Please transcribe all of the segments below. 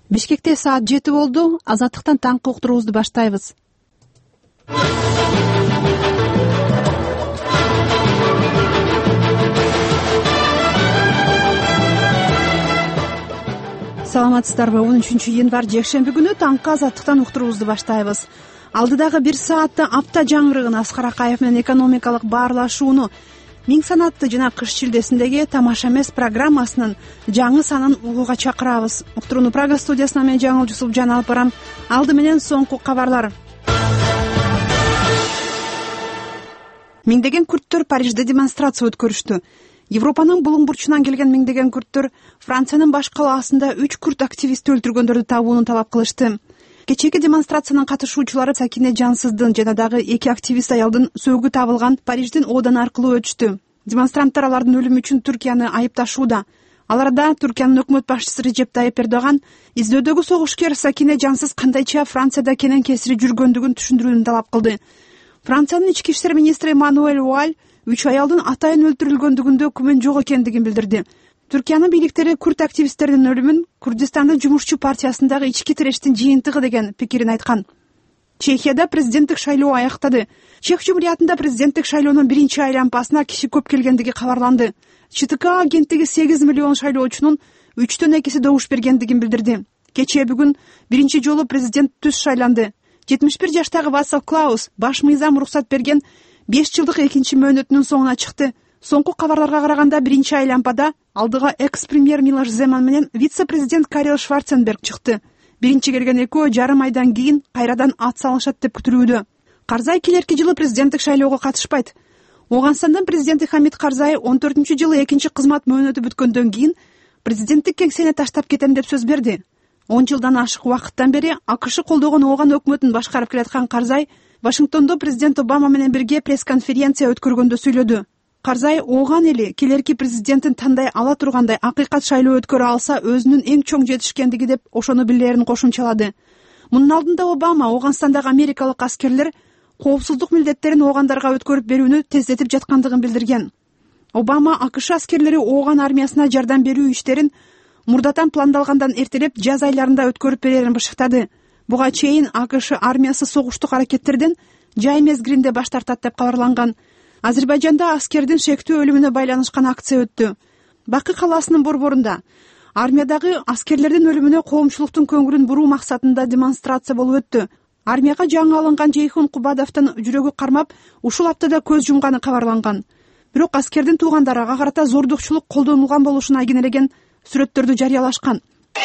Бишкекте саат 7 болду. Азаттыктан таңкы уктуруубузду баштайбыз. Саламатсыздарбы? 13 январь жекшемби күнү таңкы азаттыктан уктуруубузду баштайбыз. Алдыдагы бир саатта апта жаңырыгын Аскар Акаев менен экономикалык баарлашууну Миң санатты жана кыш чилдесиндеги тамаша эмес программасынын жаңы санын угууга чакырабыз. Уктурууну Прага студиясынан мен Жаңыл Жусупжан алып барам. Алды менен соңку кабарлар. Миңдеген күрттөр Парижде демонстрация өткөрүштү. Европанын булуң бурчунан келген миңдеген күрттөр Франциянын баш калаасында 3 күрт активисти өлтүргөндөрдү табууну талап кылышты. Кечээки демонстрациянын катышуучулары Сакине Жансыздын жана дагы 2 активист аялдын сөөгү табылган Париждин Одан аркылуу өтүштү. Демонстранттар алардын өлүмү үчүн Түркияны айыпташууда. Аларда Түркиянын өкмөт башчысы Режеп Тайып Эрдоган издөөдөгү согушкер Сакине Жансыз кандайча Францияда кенен кесири жүргөндүгүн түшүндүрүүнү талап кылды. Франциянын ички иштер министри Эммануэль Вуаль 3 аялдын атайын өлтүрүлгөндүгүндө күмөн жок экендигин билдирди. Түркиянын бийликтери күрт активисттердин өлүмүн Курдистандын жумушчу партиясындагы ички тирештин жыйынтыгы деген пикирин айткан. Чехияда президенттик шайлоо аяктады. Чех жумуриятында президенттик шайлоонун биринчи айлампасына киши көп келгендиги кабарланды. ЧТК агенттиги 8 миллион шайлоочунун 3төн 2 добуш бергендигин билдирди. Кечээ бүгүн биринчи жолу президент түз шайланды. 71 жаштагы Вацлав Клаус баш мыйзам уруксат берген 5 жылдык экинчи мөөнөтүнүн соңуна чыкты. Соңку кабарларга караганда биринчи айлампада алдыга экс-премьер Милош Земан менен вице-президент Карел Шварценберг чыкты. Биринчи келген экөө жарым айдан кийин кайрадан ат салышат деп күтүлүүдө. Карзай келерки жылы президенттик шайлоого катышпайт. Ооганстандын президенти Хамид Карзай 14-жылы экинчи кызмат мөөнөтү бүткөндөн кийин президенттик кеңсени таштап кетем деп сөз берди. 10 жылдан ашык убакыттан бери АКШ колдогон Ооган өкмөтүн башкарып келаткан Карзай Вашингтондо президент Обама менен бирге пресс-конференция өткөргөндө сүйлөдү. Карзай Ооган эли келерки президентин тандай ала тургандай акыйкат шайлоо өткөрө алса өзүнүн эң чоң жетишкендиги деп ошону билерин кошумчалады. Мунун алдында Обама Ооганстандагы америкалык аскерлер коопсуздук милдеттерин оогандарга өткөрүп берүүнү тездетип жаткандыгын билдирген. Обама АКШ аскерлери Ооган армиясына жардам берүү иштерин мурдатан пландалгандан эртелеп жаз айларында өткөрүп берерин бышыктады. Буга чейин АКШ армиясы согуштук аракеттерден жай мезгилинде баш тартат деп кабарланган. Азербайжанда аскердин шектүү өлүмүнө байланышкан акция өттү. Бакы калаасынын борборунда армиядагы аскерлердин өлүмүнө коомчулуктун көңүлүн буруу максатында демонстрация болуп өттү. Армияга жаңы алынган Жейхун Кубадовдун жүрөгү кармап, ушул аптада көз жумганы кабарланган. Бирок аскердин туугандары ага карата зордукчулук колдонулган болушуна кенелеген сүрөттөрдү жарыялашкан.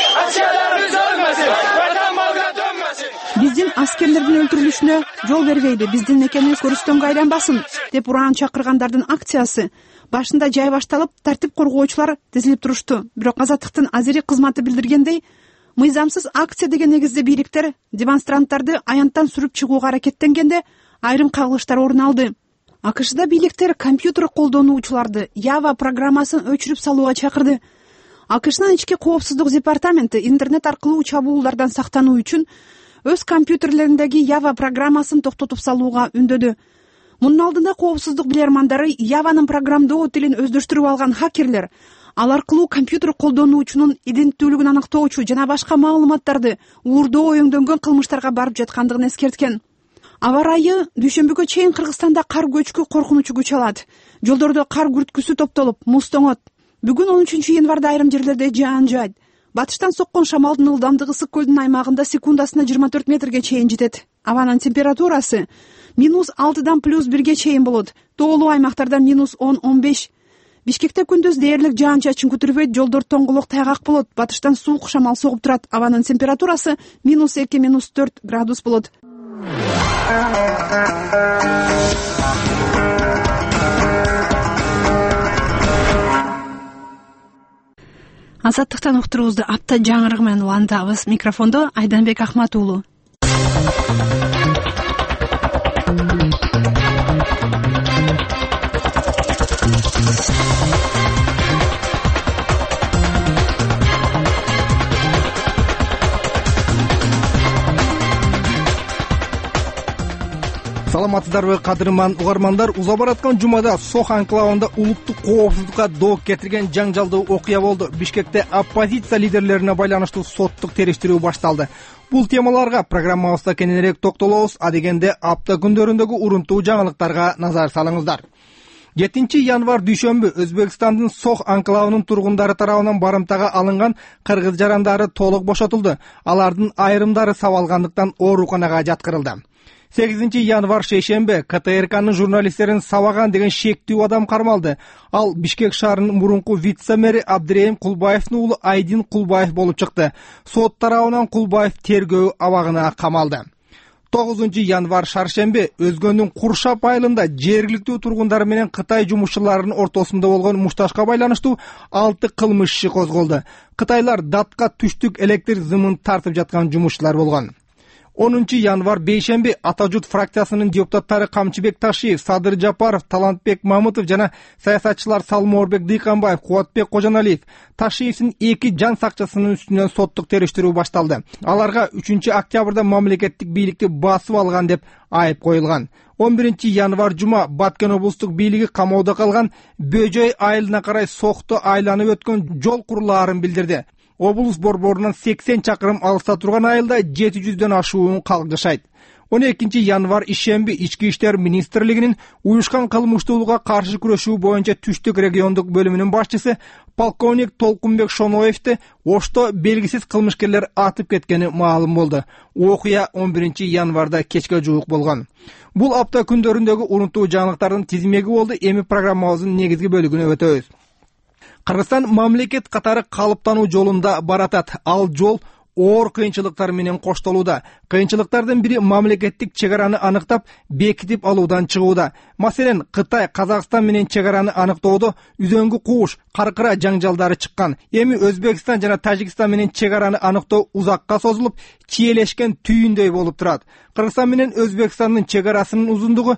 Биздин аскерлердин өлтүрүлүшүнө жол бербейли, биздин мекенибиз көрүстөнгө айланбасын деп ураан чакыргандардын акциясы башында жай башталып, тартип коргоочулар тизилип турушту. Бирок Азаттыктын азири кызматы билдиргендей, мыйзамсыз акция деген негизде бийликтер демонстранттарды аянттан сүрүп чыгууга аракеттенгенде айрым кагылыштар орун алды. АКШда бийликтер компьютер колдонуучуларды Java программасын өчүрүп салууга чакырды. АКШнын ички коопсуздук департаменти интернет аркылуу чабуулдардан сактануу үчүн өз компьютерлериндеги Java программасын токтотуп салууга үндөдү. Мунун алдында коопсуздук билермандары Java'нын программдоо тилин өздөштүрүп алган хакерлер ал аркылуу компьютер колдонуучунун иденттүүлүгүн аныктоочу жана башка маалыматтарды уурдоо оюңдөнгөн кылмыштарга барып жаткандыгын эскерткен. Аба ырайы дүйшөмбүгө чейин Кыргызстанда кар көчкү коркунучу күч алат. Жолдордо кар күрткүсү топтолуп, муз тоңот. Бүгүн 13 январда айрым жерлерде жаан жаайт. Батыштан соккон шамалдын ылдамдыгы Ысык көлдүн аймагында секундасына 24 метрге чейин жетет. Абанын температурасы -6дан +1ге чейин болот. Тоолуу аймактарда -10-15. Бишкекте күндүз дээрлик жаан-чачын күтүрбөйт, жолдор тоңголок тайгак болот. Батыштан суук шамал согуп турат. Абанын температурасы -2-4 градус болот. Азаттыктан уктуруубузду апта жаңырыгы менен улантабыз. Микрофондо Айданбек Ахмат уулу. Саламатсыздарбы кадырман угармандар, уза бараткан жумада Сох анклавында улуттук коопсуздукка доо кетирген жаңжалдуу окуя болду. Бишкекте оппозиция лидерлерине байланыштуу соттук териштирүү башталды. Бул темаларга программабызда кененирээк токтолобуз. Адегенде апта күндөрүндөгү урунтуу жаңылыктарга назар салыңыздар. 7 январ дүйшөмбү Өзбекстандын Сох анклавынын тургундары тарабынан барымтага алынган кыргыз жарандары толук бошотулду. Алардын айрымдары сабалгандыктан ооруканага жаткырылды. 8 январ шейшембе КТРКнын журналисттерин сабаган деген шектүү адам кармалды. Ал Бишкек шаарынын мурунку вице-мэри Абдирейим Кулбаевдин уулу Айдин Кулбаев болуп чыкты. Сот тарабынан Кулбаев тергөө абагына камалды. 9 январ шаршембе Өзгөндүн Куршап айылында жергиликтүү тургундар менен Кытай жумушчуларынын ортосунда болгон мушташка байланыштуу 6 кылмыш иши козголду. Кытайлар датка түштүк электр зымын тартып жаткан жумушчулар болгон. 10 январ бейшембе Атажут фракциясынын депутаттары Камчыбек Ташиев, Садыр Жапаров, Талантбек Мамытов жана саясатчылар Салмоорбек Дыйканбаев, Кубатбек Кожоналиев Ташиевдин 2 жан сакчысынын үстүнөн соттук териштирүү башталды. Аларга 3 октябрда мамлекеттик бийликти басып алган деп айып коюлган. 11 январ жума Баткен облустук бийлиги камоодо калган Бөжөй айылына карай Сохто айланып өткөн жол курулаарын билдирди. Облус борборунан 80 чакырым алыста турган айылда 700дөн ашуун калк жашайт. 12 январ ишемби Ички иштер министрлигинин уюшкан кылмыштуулукка каршы күрөшүү боюнча түштүк региондук бөлүмүнүн башчысы полковник Толкунбек Шоноевди Ошто белгисиз кылмышкерлер атып кеткени маалым болду. Окуя 11 январда кечке жуук болгон. Бул апта күндөрүндөгү урунтуу жаңылыктардын тизмеги болду. Эми программабыздын негизги бөлүгүнө өтөбүз. Кыргызстан мамлекет катары калыптануу жолунда баратат. Ал жол оор кыйынчылыктар менен коштолууда. Кыйынчылыктардын бири мамлекеттик чек араны аныктап, бекитип алуудан чыгууда. Маселен, Кытай Казакстан менен чек араны аныктоодо үзөңгү кууш, каркыра жаңжалдары чыккан. Эми Өзбекстан жана Тажикстан менен чек араны аныктоо узакка созулуп, чиелешкен түйүндөй болуп турат. Кыргызстан менен Өзбекстандын чек арасынын узундугу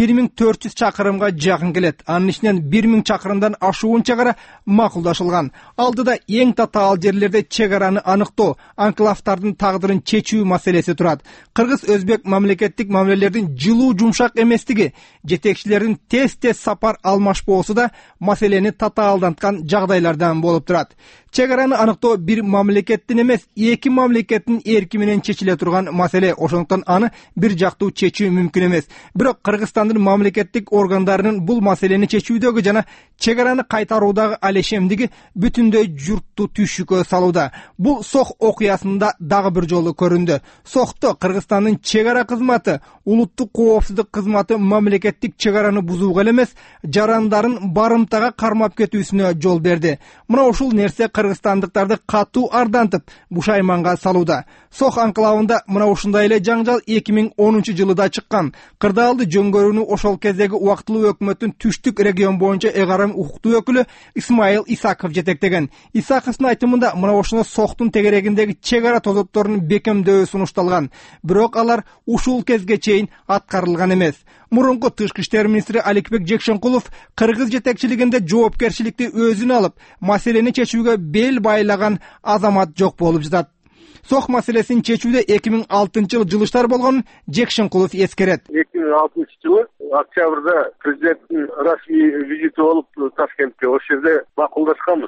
1400 чакырымга жакын келет. Анын ичинен 1000 чакырымдан ашуун чек ара макулдашылган. Алдыда эң татаал жерлерде чек араны аныктоо, анклавдардын тагдырын чечүү маселеси турат. Кыргыз-Өзбек мамлекеттик мамилелердин жылуу жумшак эместиги, жетекчилердин тез сапар алмашпоосу да маселени татаалданткан жагдайлардан болуп турат. Чек араны аныктоо бир мамлекеттин эмес, эки мамлекеттин эрки менен чечиле турган маселе. Ошондуктан аны бир жактуу чечүү мүмкүн эмес. Бирок Кыргызстандын мамлекеттик органдарынын бул маселени чечүүдөгү жана чек араны кайтаруудагы алешемдиги бүтүндөй журтту түшүккө салууда. Бул Сох окуясында дагы бир жолу көрүндү. Сохто Кыргызстандын чек ара кызматы, улуттук коопсуздук кызматы мамлекеттик чек араны бузууга элемес, жарандарын барымтага кармап кетүүсүнө жол берди. Мына ушул нерсе кыргызстандыктарды катуу ардантып, бушайманга салууда. Сох анклавында мына ушундай эле жаңжал 2010 жылыда чыккан. Кырдаалды жөнгөрүүнү ошол кездеги убактылуу өкмөттүн түштүк регион боюнча эгарым укуктуу өкүлү Исмаил Исаков жетектеген. Исаковдун айтымында мына ошоно Сохтун тегерегиндеги чек ара тозотторун бекемдөө сунушталган. Бирок алар ушул кезге чейин аткарылган эмес. Мурунку тышкы иштер министри Аликбек Жекшенкулов кыргыз жетекчилигинде жоопкерчиликти өзүнө алып, маселени чечүүгө бел байлаган азамат жок болуп жатат. Сох маселесин чечүүдө 2006 жылы жылыштар болгонун Жекшенкулов эскерет. 2006 жылы октябрда президенттин расмий визити болуп Ташкентке, ошол жерде макулдашканбыз.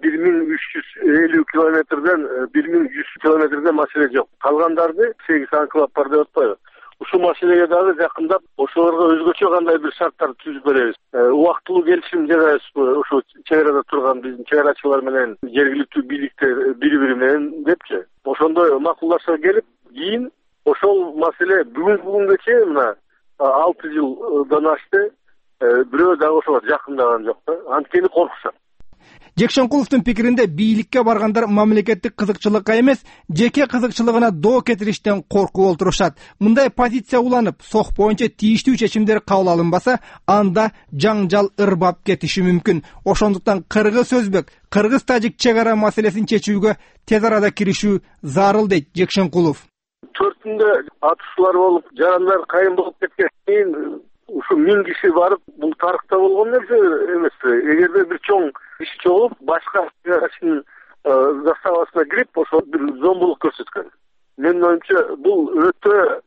1350 километрден 1100 километрден маселе жок. Калгандарды 8 анклав бар деп атпайбы. Ушул маселеге дагы жакындап, ошолорго өзгөчө кандай бир шарттар түзүп беребиз. Убактылуу келишим жасайбызбы ошо чек арада турган биздин чек арачылар менен жергиликтүү бийликтер бири-бири менен депчи. Ошондой макулдашууга келип, кийин ошол маселе бүгүнкү күнгө чейин мына 6 жылдан ашты. Бирөө дагы ошого жакындаган жок да. Анткени коркушат. Жекшенкуловдун пикиринде бийликке баргандар мамлекеттик кызыкчылыкка эмес, жеке кызыкчылыгына доо кетириштен коркуп олтурушат. Мындай позиция уланып, Сох боюнча тийиштүү чечимдер кабыл алынбаса, анда жаңжал ырбап кетиши мүмкүн. Ошондуктан кыргыз-өзбек, кыргыз-тажик чек ара маселесин чечүүгө тез арада киришүү зарыл дейт Жекшенкулов. 4-түндө атышуулар болуп, жарандар кайын болуп кеткен кийин ушу 1000 киши барып, бул тарыхта болгон нерсе эмес. Эгерде бир чоң иш чогулуп, башка чыгарачынын заставасына кирип, ошол бир зомбулук көрсөткөн. Менин оюмча, бул өтө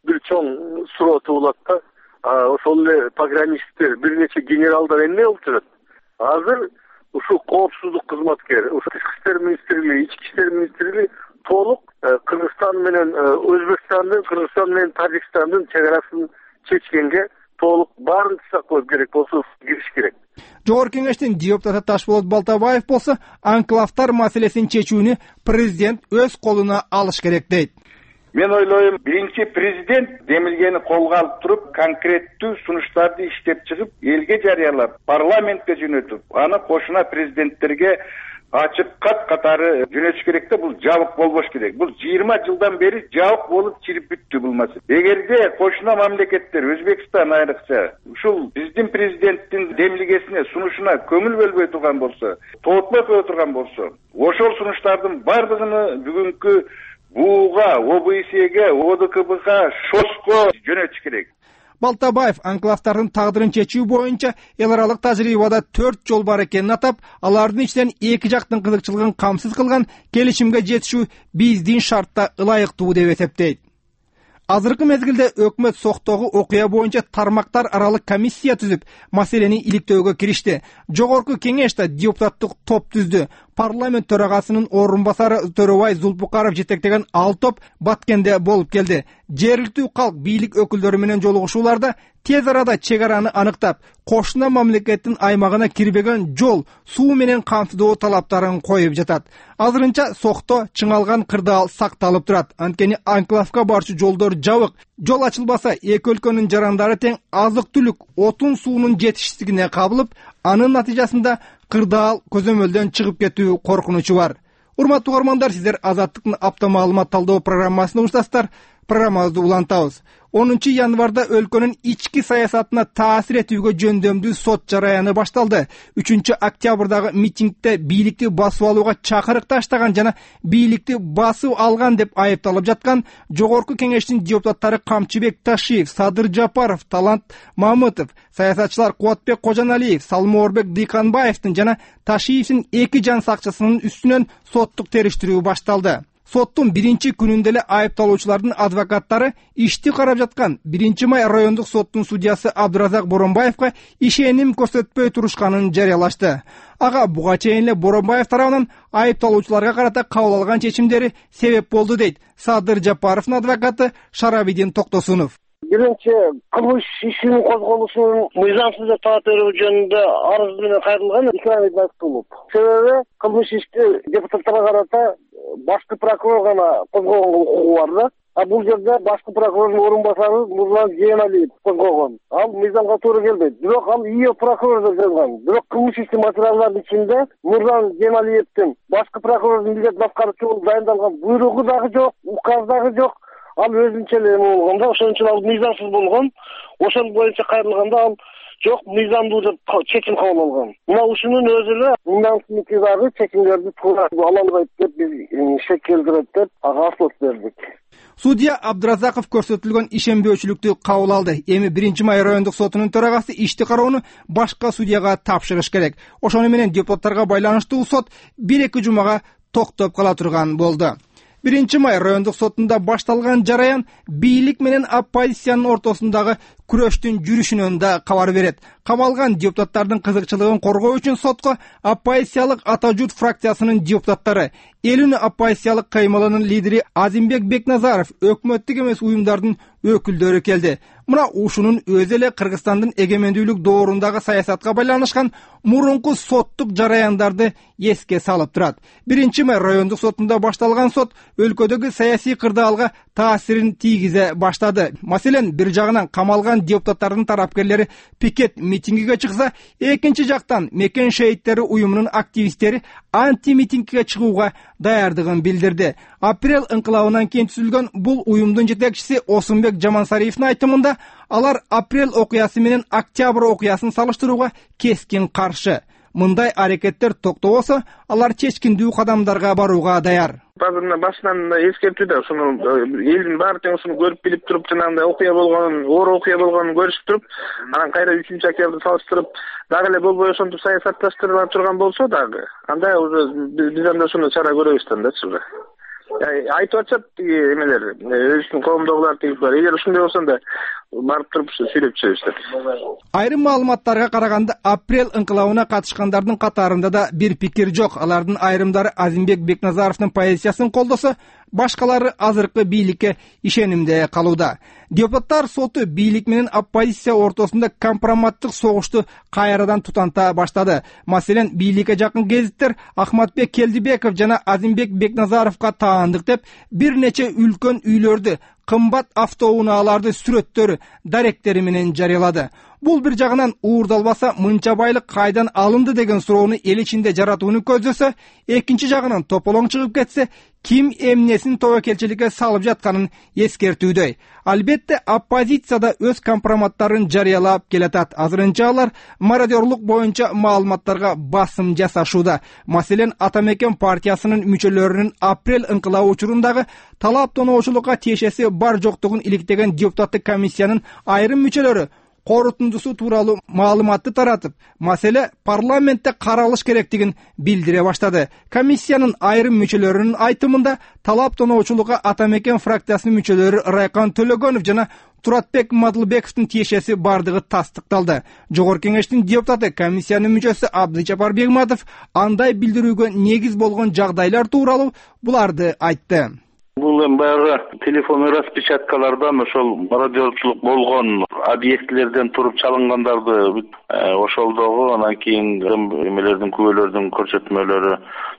бир чоң суроо туулат да. Ошол эле пограничниктер, бир нече генералдар эмне болуп жүрөт. Азыр ушул коопсуздук кызматкер, ушул Тышкы иштер министрлиги, Ички иштер министрлиги толук Кыргызстан менен Өзбекстандын, Кыргызстан менен Тажикстандын чек арасын чечкенге толук баарын сактап керек болсо кириш керек. Жогорку кеңештин депутаты Ташболот Балтабаев болсо анклавтар маселесин чечүүнү президент өз колуна алыш керек дейт. Мен ойлойм, биринчи президент демилгени колго алып туруп, конкреттүү сунуштарды иштеп чыгып, элге жарыялап, парламентке жөнөтүп, аны кошуна президенттерге ачык кат катары жөнөтүш керек да, бул жабык болбош керек. Бул 20 жылдан бери жабык болуп чирип бүттү бул маселе. Эгерде кошуна мамлекеттер, Өзбекстан айрыкча, ушул биздин президенттин демилгесине, сунушуна көңүл бөлбөй турган болсо, тоотпой кое турган болсо, ошол сунуштардын бардыгын бүгүнкү БУга, ОБСЕге, ОДКБга, ШОСко жөнөтүш керек. Балтабаев анклавтардын тагдырын чечүү боюнча эл аралык тажрыйбада 4 жол бар экенин атап, алардын ичинен эки жактын кызыкчылыгын камсыз кылган келишимге жетишүү биздин шартта ылайыктуу деп эсептейт. Азыркы мезгилде өкмөт Соктогу окуя боюнча тармактар аралык комиссия түзүп, маселени иликтөөгө киришти. Жогорку кеңеш да депутаттык топ түздү. Парламент төрагасынын орун басары Төрөбай Зулпукаров жетектеген 6 топ Баткенде болуп келди. Жергиликтүү калк бийлик өкүлдөрү менен жолугушууларда тез арада чек араны аныктап, кошуна мамлекеттин аймагына кирбеген жол, суу менен камтылуу талаптарын коюп жатат. Азырынча Сокто чыңалган кырдаал сакталып турат. Анткени анклавка барчу жолдор жабык. Жол ачылбаса, эки өлкөнүн жарандары тең азык-түлүк, отун суунун жетишсиздигине кабылып, анын натыйжасында кырдаал көзөмөлдөн чыгып кетүү коркунучу бар. Урматтуу угармандар, сиздер Азаттыктын апта маалымат талдоо программасына угушасыздар. Программабызды улантабыз. 10 январда өлкөнүн ички саясатына таасир этүүгө жөндөмдүү сот жараяны башталды. 3 октябрдагы митингде бийликти басып алууга чакырык таштаган жана бийликти басып алган деп айыпталып жаткан жогорку кеңештин депутаттары Камчыбек Ташиев, Садыр Жапаров, Талант Мамытов, саясатчылар Кубатбек Кожоналиев, Салмоорбек Дыйканбаевдин жана Ташиевдин эки жан сакчысынын үстүнөн соттук териштирүү башталды. Соттун биринчи күнүндө эле айыпталуучулардын адвокаттары ишти карап жаткан 1 май райондук соттун судьясы Абдыразак Боронбаевга ишеним көрсөтпөй турушканын жарыялашты. Ага буга чейин эле Боронбаев тарабынан айыпталуучуларга карата кабыл алган чечимдери себеп болду дейт Садыр Жапаровдун адвокаты Шарабидин Токтосунов. Биринчи кылмыш ишинин козголушунун мыйзамсыз деп таптыруу жөнүндө арыз менен кайрылган икрамет Айтылып. Себеби кылмыш ишти депутаттарга карата башкы прокурор гана козгогонго укугу бар да. А бул жерде башкы прокурордун орун басары Нурлан Жээналиев козгогон. Ал мыйзамга туура келбейт. Бирок ал ИО прокурор деп жазган. Бирок кылмыш ишти материалдардын ичинде Нурлан Жээналиевдин башкы прокурордун милдет аткаруучу дайындалган буйругу дагы жок, указ дагы жок. Ал өзүнчө эле болгондо, ошон үчүн ал мыйзамсыз болгон. Ошол боюнча кайрылганда ал жок, мыйзамдуу деп чечим кабыл алган. Мына ушунун өзү эле мындан кийинки чечимдерди туура ала албайт деп биз шек келтирет деп ага арыз бердик. Судья Абдыразаков көрсөтүлгөн ишенбөөчүлүктү кабыл алды. Эми 1 май райондук сотунун төрагасы ишти кароону башка судьяга тапшырыш керек. Ошону менен депутаттарга байланыштуу сот 1-2 жумага токтоп кала турган болду. 1 май райондук сотунда башталган жараян бийлик менен оппозициянын ортосундагы күрөштүн жүрүшүнөн да кабар берет. Камалган депутаттардын кызыкчылыгын коргоо үчүн сотко оппозициялык Ата журт фракциясынын депутаттары, Эл үнү оппозициялык каймалынын лидери Азимбек Бекназаров, өкмөттүк эмес уюмдардын өкүлдөрү келди. Мына ушунун өзү эле Кыргызстандын эгемендүүлүк доорундагы саясатка байланышкан мурунку соттук жараяндарды эске салып турат. 1 май райондук сотунда башталган сот өлкөдөгү саясий кырдаалга таасирин тийгизе баштады. Маселен, бир жагынан камалган депутаттардын тарапкерлери пикет митингиге чыкса, экинчи жактан Мекен шейиттери уюмунун активисттери анти-митингге чыгууга даярдыгын билдирди. Апрель ыңкылабынан кийин түзүлгөн бул уюмдун жетекчиси Осунбек Жамансариевдин айтымында алар апрель окуясы менен октябрь окуясын салыштырууга кескин каршы. Мындай аракеттер токтобосо, алар чечкиндүү кадамдарга барууга даяр. Базарына башынан эскертүүдө ушуну элдин баары тең ушуну көрүп билип туруп, жанагындай окуя болгонун, оор окуя болгонун көрүшүп туруп, анан кайра 3 октябрды салыштырып, дагы эле болбой ошентип саясатташтырыла турган болсо дагы, анда уже биз анда ушуну чара көрөбүз да уже. айтып атышат тиги эмелер, өзүнүн коомдогулар тиги бар. Эгер ушундай болсо да барып туруп сүйлөп чыгыш деп. Айрым маалыматтарга караганда, апрель ыңкылабына катышкандардын катарында да бир пикир жок. Алардын айрымдары Азимбек Бекназаровдун позициясын колдосо, башкалары азыркы бийликке ишенимде калууда. Депутаттар соту бийлик менен оппозиция ортосунда компроматтык согушту кайрадан тутанта баштады. Маселен, бийликке жакын гезиттер Ахматбек Келдибеков жана Азимбек Бекназаровго таандык деп бир нече үлкөн үйлөрдү, кымбат автоунааларды сүрөттөрү, даректери менен жарыялады. Бул бир жагынан уурдалбаса мынча байлык кайдан алынды деген суроону эл ичинде жаратууну көздөсө, экинчи жагынан тополоң чыгып кетсе, ким эмнесин тобокелчиликке салып жатканын эскертүүдөй. Албетте, оппозиция да өз компроматтарын жарыялап келатат. Азырынча алар мародерлук боюнча маалыматтарга басым жасашууда. Маселен, Атамекен партиясынын мүчөлөрүнүн апрель ыңкылабы учурундагы талап тоноочулукка тиешеси бар жоктугун иликтеген депутаттык комиссиянын айрым мүчөлөрү корутундусу тууралуу маалыматты таратып, маселе парламентте каралыш керектигин билдире баштады. Комиссиянын айрым мүчөлөрүнүн айтымында талап тоноочулукка Атамекен фракциясынын мүчөлөрү Райкан Төлөгөнов жана Туратбек Мадылбековдун тиешеси бардыгы тастыкталды. Жогорку кеңештин депутаты комиссиянын мүчөсү Абдыжапар Бегматов андай билдирүүгө негиз болгон жагдайлар тууралуу буларды айтты. Бул эми баягы телефон распечаткалардан ошол мародерчилик болгон объектилерден туруп чалынгандарды ошолдогу анан кийин эмелердин күбөлөрдүн көрсөтмөлөрү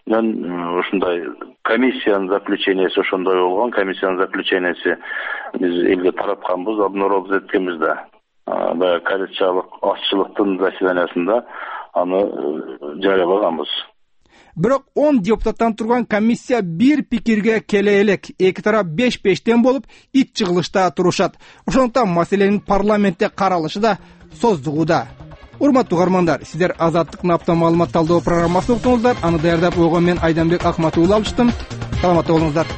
менен ушундай комиссиянын заключенияси ошондой болгон. Комиссиянын заключенияси биз элге таратканбыз, обнародовать эткенбиз да. Баягы коррупциялык азчылыктын заседаниясында аны жарыялаганбыз. Бирок 10 депутаттан турган комиссия бир пикирге келе элек. Эки тарап 5-5тен болуп, ит чыгылышта турушат. Ошондуктан маселенин парламентте каралышы да создугуда. Урматтуу угармандар, сиздер Азаттык Напта маалымат талдоо программасын уктуңуздар. Аны даярдап койгон мен Айданбек Акматуулла алыштым. Саламатта болуңуздар.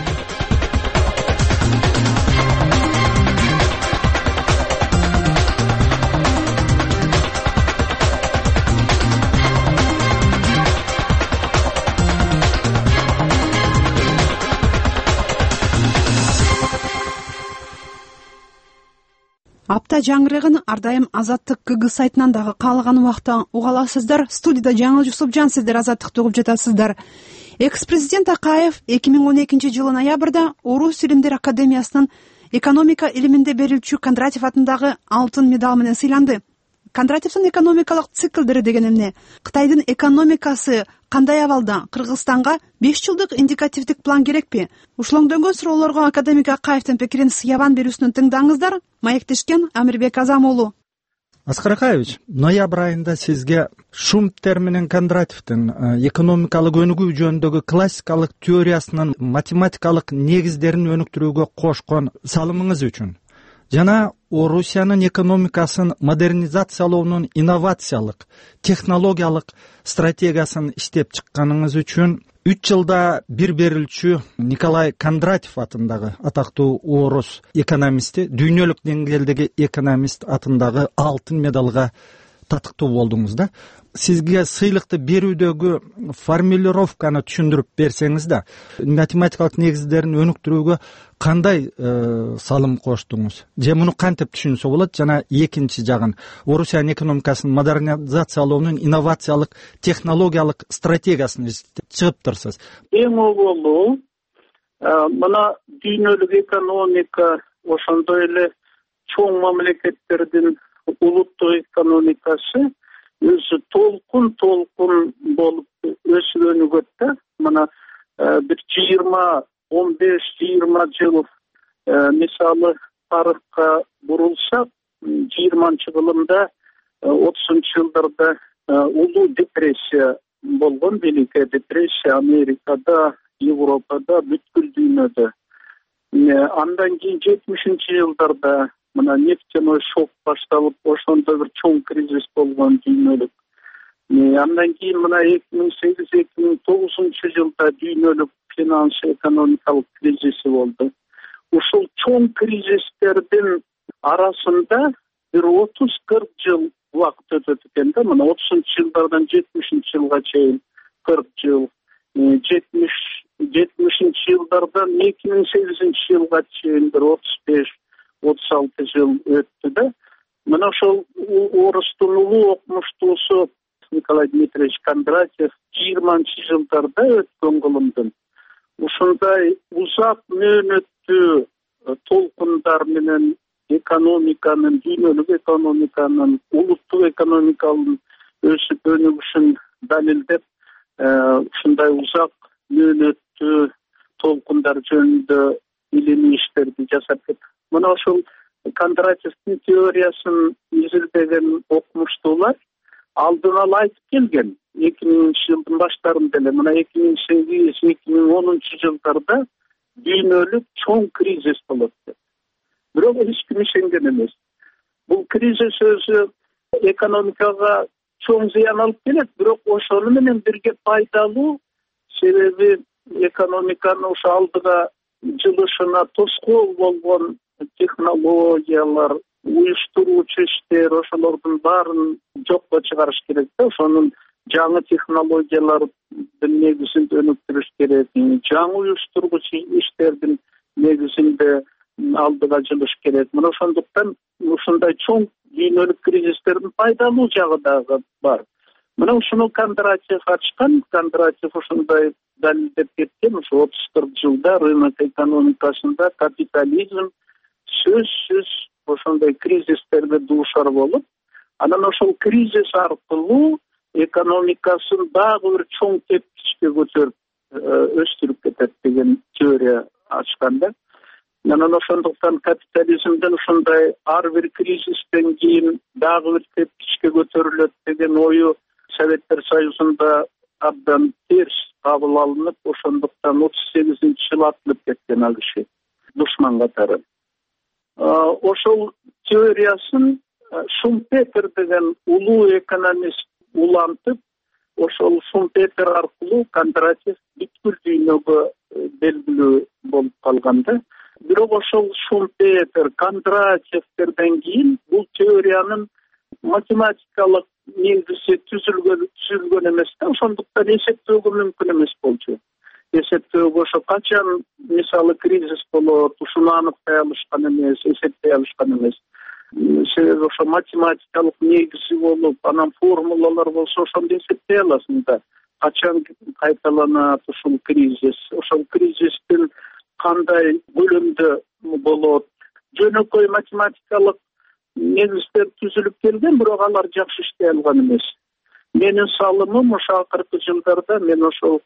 Апта жаңырыгын ар дайым Азаттык КГ сайтынан дагы каалаган убакта уга аласыздар. Студияда Жаңыл Жусупжан, сиздер Азаттыкты угуп жатасыздар. Экс-президент Акаев 2012-жылы ноябрда Орус Илимдер академиясынын экономика илиминде берилчү Кондратьев атындагы алтын медал менен сыйланды. Кондратьевдин экономикалык циклдери деген эмне? Кытайдын экономикасы кандай абалда? Кыргызстанга 5 жылдык индикативдик план керекпи? Ушулоңдөнгөн суроолорго академик Акаевдин пикирин сыябан берүүсүнөн тыңдаңыздар. Маектешкен Амирбек Азам уулу. Аскар Акаевич, ноябрь айында сизге Шумптер менен Кондратьевдин экономикалык өнүгүү жөнүндөгү классикалык теориясынын математикалык негиздерин өнүктүрүүгө кошкон салымыңыз үчүн жана Орусиянын экономикасын модернизациялоонун инновациялык, технологиялык стратегиясын иштеп чыкканыңыз үчүн 3 жылда бир берилчү Николай Кондратьев атындагы атактуу орус экономисти, дүйнөлүк деңгээлдеги экономист атындагы алтын медалга татыктуу болдуңуз да. Сизге сыйлыкты берүүдөгү формулировканы түшүндүрүп берсеңиз да, математикалык негиздерин өнүктүрүүгө кандай салым коштуңуз? Же муну кантип түшүнсө болот? Жана экинчи жагын, Орусиянын экономикасын модернизациялоонун инновациялык, технологиялык стратегиясын чыгыптырсыз. Эң огулу мына дүйнөлүк экономика ошондой эле чоң мамлекеттердин улуттук экономикасы өзү толкун болуп өсүп өнүгөт да. Мына бир 15-20 жыл мисалы тарыхка бурулсак, 20-чы кылымда 30-чы жылдарда улуу депрессия болгон, Великая депрессия Америкада, Европада, бүткүл дүйнөдө. Андан кийин 70-чы жылдарда мына нефтяной шок башталып, ошондо бир чоң кризис болгон дүйнөлүк. Андан кийин мына 2008-2009 жылда дүйнөлүк финанс-экономикалык кризиси болду. Ушул чоң кризистердин арасында бир 30-40 жыл убакыт өтөт экен да. Мына 30-жылдардан 70-жылга чейин 40 жыл, 70 70-жылдардан 2008-жылга чейин 35-36 жыл өттү да. Мына ошол орустун улуу окумуштуусу Николай Дмитриевич Кондратьев 20-жылдарда өткөн кылымдын ушундай узак мөөнөттүү толкундар менен экономиканын, дүйнөлүк экономиканын, улуттук экономиканын өсүп өнүгүшүн далилдеп, ушундай узак мөөнөттүү толкундар жөнүндө илимий иштерди жасап кетти. Мына ошол Кондратьевдин теориясын изилдеген окумуштуулар алдын ала айтып келген. 2000-жылдын баштарында эле, мына 2008-2010 жылдарда дүйнөлүк чоң кризис болот деп. Бирок эч ким ишенген эмес. Бул кризис өзү экономикага чоң зыян алып келет, бирок ошону менен бирге пайдалуу, себеби экономиканы ошо алдыга жылышына тоскоол болгон технологиялар, уюштуруучу иштер, ошолордун баарын жокко чыгарыш керек да. Ошонун жаңы технологиялардын негизинде өнүктүрүш керек, жаңы уюштургуч иштердин негизинде алдыга жылыш керек. Мына ошондуктан ушундай чоң дүйнөлүк кризистердин пайдалуу жагы дагы бар. Мына ушуну Кондратьев ачкан. Кондратьев ушундай далилдеп кеткен. Ушу 30-40 жылда рынок экономикасында капитализм сөзсүз ошондой кризистерге дуушар болуп, анан ошол кризис аркылуу экономикасын дагы бир чоң тепкичке көтөрүп өстүрүп кетет деген теория ачкан да. Анан ошондуктан капитализмден ушундай ар бир кризистен кийин дагы бир тепкичке көтөрүлөт деген ою Советтер Союзунда абдан терс кабыл алынып, ошондуктан 38-жыл атылып кеткен ал киши душман катары. Ошол теориясын Шумпетер деген улуу экономист улантып, ошол Шумпетер аркылуу Кондратьев бүткүл дүйнөгө белгилүү болуп калган да. Бирок ошол Шумпетер, Кондратьевтерден кийин бул теориянын математикалык негизи түзүлгөн эмес да. Ошондуктан эсептөөгө мүмкүн эмес болчу. Эсептөөгө ошо качан мисалы кризис болот, ушуну аныктай алышкан эмес, эсептей алышкан эмес. Себеби ошо математикалык негизи болуп, анан формулалар болсо ошондо эсептей аласың да. Качан кайталанат ушул кризис, ошол кризистин кандай көлөмдө болот. Жөнөкөй математикалык негиздер түзүлүп келген, бирок алар жакшы иштей алган эмес. Менин салымым ошо акыркы жылдарда мен ошол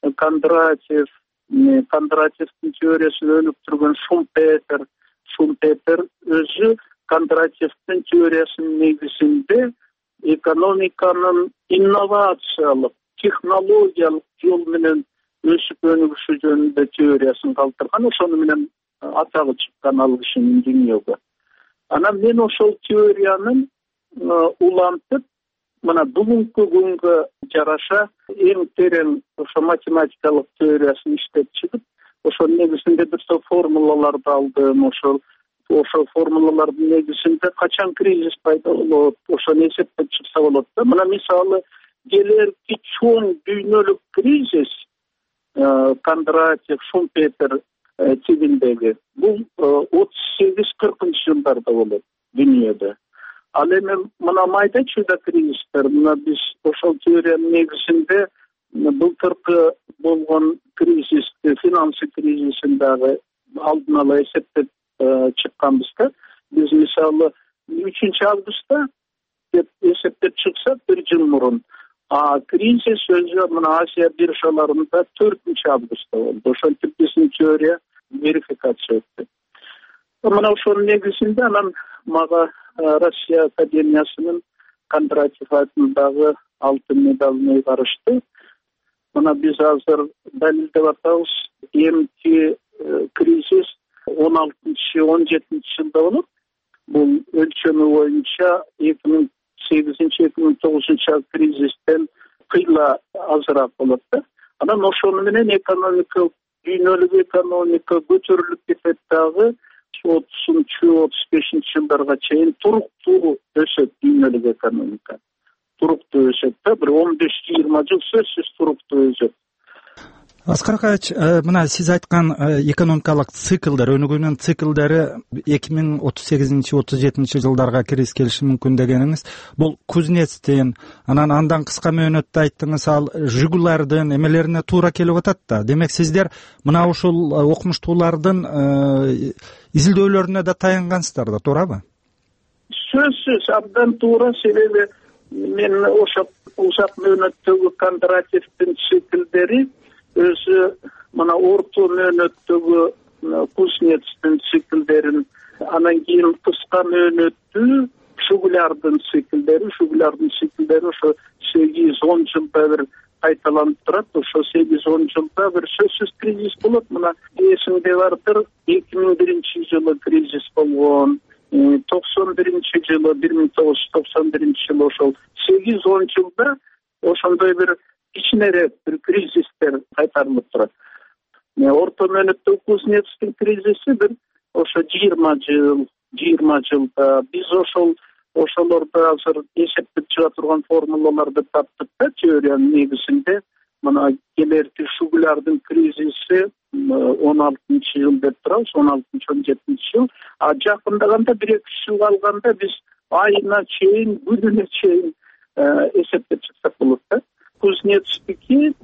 Кондратьевдин теориясын өнүктүргөн Шумпетер өзү Кондратьевдин теориясынын негизинде экономиканын инновациялык, технологиялык жол менен өсүп өнүгүшү жөнүндө теориясын калтырган. Ошону менен атагы чыккан ал кишинин дүйнөгө. Анан мен ошол теориянын улантып, мына бүгүнкү күнгө жараша эң терең ошо математикалык теориясын иштеп чыгып, ошол негизинде бир топ формулаларды алдым. Ошол формулалардын негизинде качан кризис пайда болот, ошону эсептеп чыкса болот да. Мына мисалы келерки чоң дүйнөлүк кризис Кондратьев, Шумпетер тигиндеги бул 38-40 жылдарда болот дүйнөдө. Ал эми мына майда чүйда кризистер, мына биз ошол теориянын негизинде былтыркы болгон кризис, финансы кризисин дагы алдын ала эсептеп чыкканбыз да. Биз мисалы 3-августта деп эсептеп чыксак 1 жыл мурун, кризис өзү мына Азия биржаларында 4-августта болду. Ошентип биздин теория верификация өттү. Мына ошонун негизинде анан мага Россия Академиясынын Кондратьев атындагы алтын медалын ыйгарышты. Мына биз азыр далилдеп атабыз, эмки кризис 16-17 жылда болот. Бул өлчөмү боюнча 2008-2009 кризистен кыйла азыраак болот да. Анан ошону менен дүйнөлүк экономика көтөрүлүп кетет дагы. 30-35 жылдарга чейин туруктуу өсөт дүйнөлүк экономика. Туруктуу өсөт да, бир 15-20 жыл сөзсүз туруктуу өсөт. Аскар Акаевич, мына сиз айткан экономикалык циклдар, өнүгүүнүн циклдери 2038-37 жылдарга киришкелиши мүмкүн дегениңиз, бул Кузнецтин, андан кыска мөөнөттө айттыңыз, ал Жигулардын эмелерине туура келип атат да. Демек сиздер мына ушул окумуштуулардын изилдөөлөрүнө да таянгансыздар да, туурабы? Сөзсүз абдан туура, себеби мен ошо узак мөөнөттөгү Кондратьевдин циклдери өзү мына орто мөөнөттөгү Кузнецтин циклдерин, анан кийин кыска мөөнөттүү Жигулардын циклдери ошо 8-10 жылда бир кайталанып турат. Ошо 8-10 жылда бир сөзсүз кризис болот. Мына эсимде бардыр, 2001 жылы кризис болгон, 1991 жылы ошол 8-10 жылда ошондой бир кичинерээк бир кризистер кайтарылып турат. Орто мөөнөттө Кузнецтин кризиси бир ошо 20 жылда биз ошолорду азыр эсептеп чыга турган формулаларды таптык да, теориянын негизинде. Мына келерки Жигулардын кризиси 16 жыл деп турабыз, 16-17 жыл. А жакындаганда 1-2 жыл калганда биз айына чейин, күнүнө чейин эсептеп чыксак болот да. Кузнецтики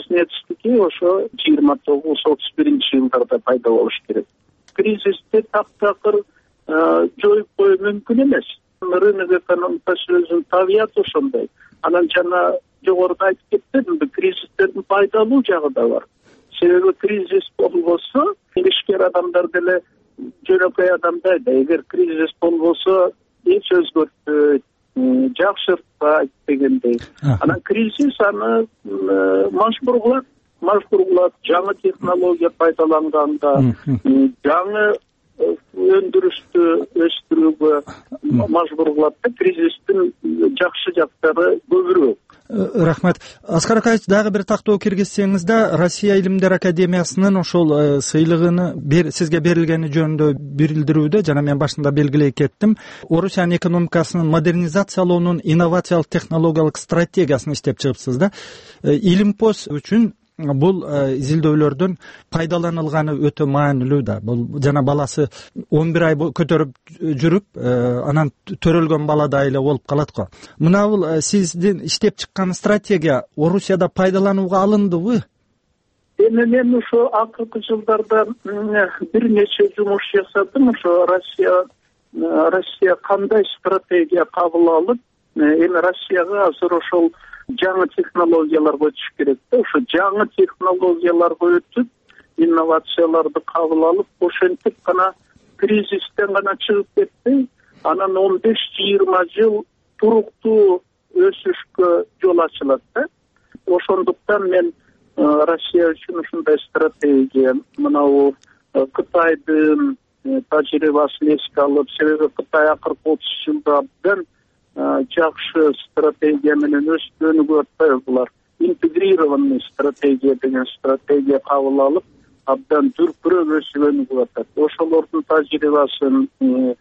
ошо 29-31 жылдарда пайда болуш керек. Кризисти таптакыр жоюп коюу мүмкүн эмес. Рынок экономикасы өзүн табият ошондой. Анан жана жогоруда айтып кеттим, кризистердин пайдалуу жагы да бар. Себеби кризис болбосо, ишкер адамдар деле жөнөкөй адамдай да, эгер кризис болбосо эч өзгөртпөйт, жакшыртпайт дегендей. Анан кризис аны мажбур кылат, жаңы технология пайдаланганда, жаңы өндүрүштү өстүрүүгө мажбур кылат да. Кризистин жакшы жактары көбүрөөк. Рахмат. Аскар Акаевич, дагы бир тактоо киргизсеңиз да, Россия Илимдер Академиясынын ошол сыйлыгыны сизге берилгени жөнүндө билдирүүдө, жана мен башында белгилей кеттим, Орусиянын экономикасынын модернизациялоонун инновациялык технологиялык стратегиясын иштеп чыгыпсыз да. Илимпоз үчүн бул изилдөөлөрдүн пайдаланылганы өтө маанилүү да. Бул жана баласы 11 ай көтөрүп жүрүп, анан төрөлгөн баладай эле болуп калат го. Мына бул сиздин иштеп чыккан стратегия Орусияда пайдаланууга алындыбы? Мен ошо акыркы жылдарда бир нече жумуш жасадым. Ошо Россия кандай стратегия кабыл алып, эми Россияга азыр ошол жаңы технологияларга өтүш керек да. Ошо жаңы технологияларга өтүп, инновацияларды кабыл алып, ошентип гана кризистен гана чыгып кетпей, анан 15-20 жыл туруктуу өсүшкө жол ачылат да. Ошондуктан мен Россия үчүн ушундай стратегия, мынау Кытайдын тажрыйбасын эске алып, себеби Кытай акыркы 30 жылда абдан жакшы стратегия менен өскөнүгө атпайбы булар. Интегрированный стратегия деген стратегия кабыл алып, абдан дүркүрөп өсүгөнүгө атат. Ошолордун тажрыйбасын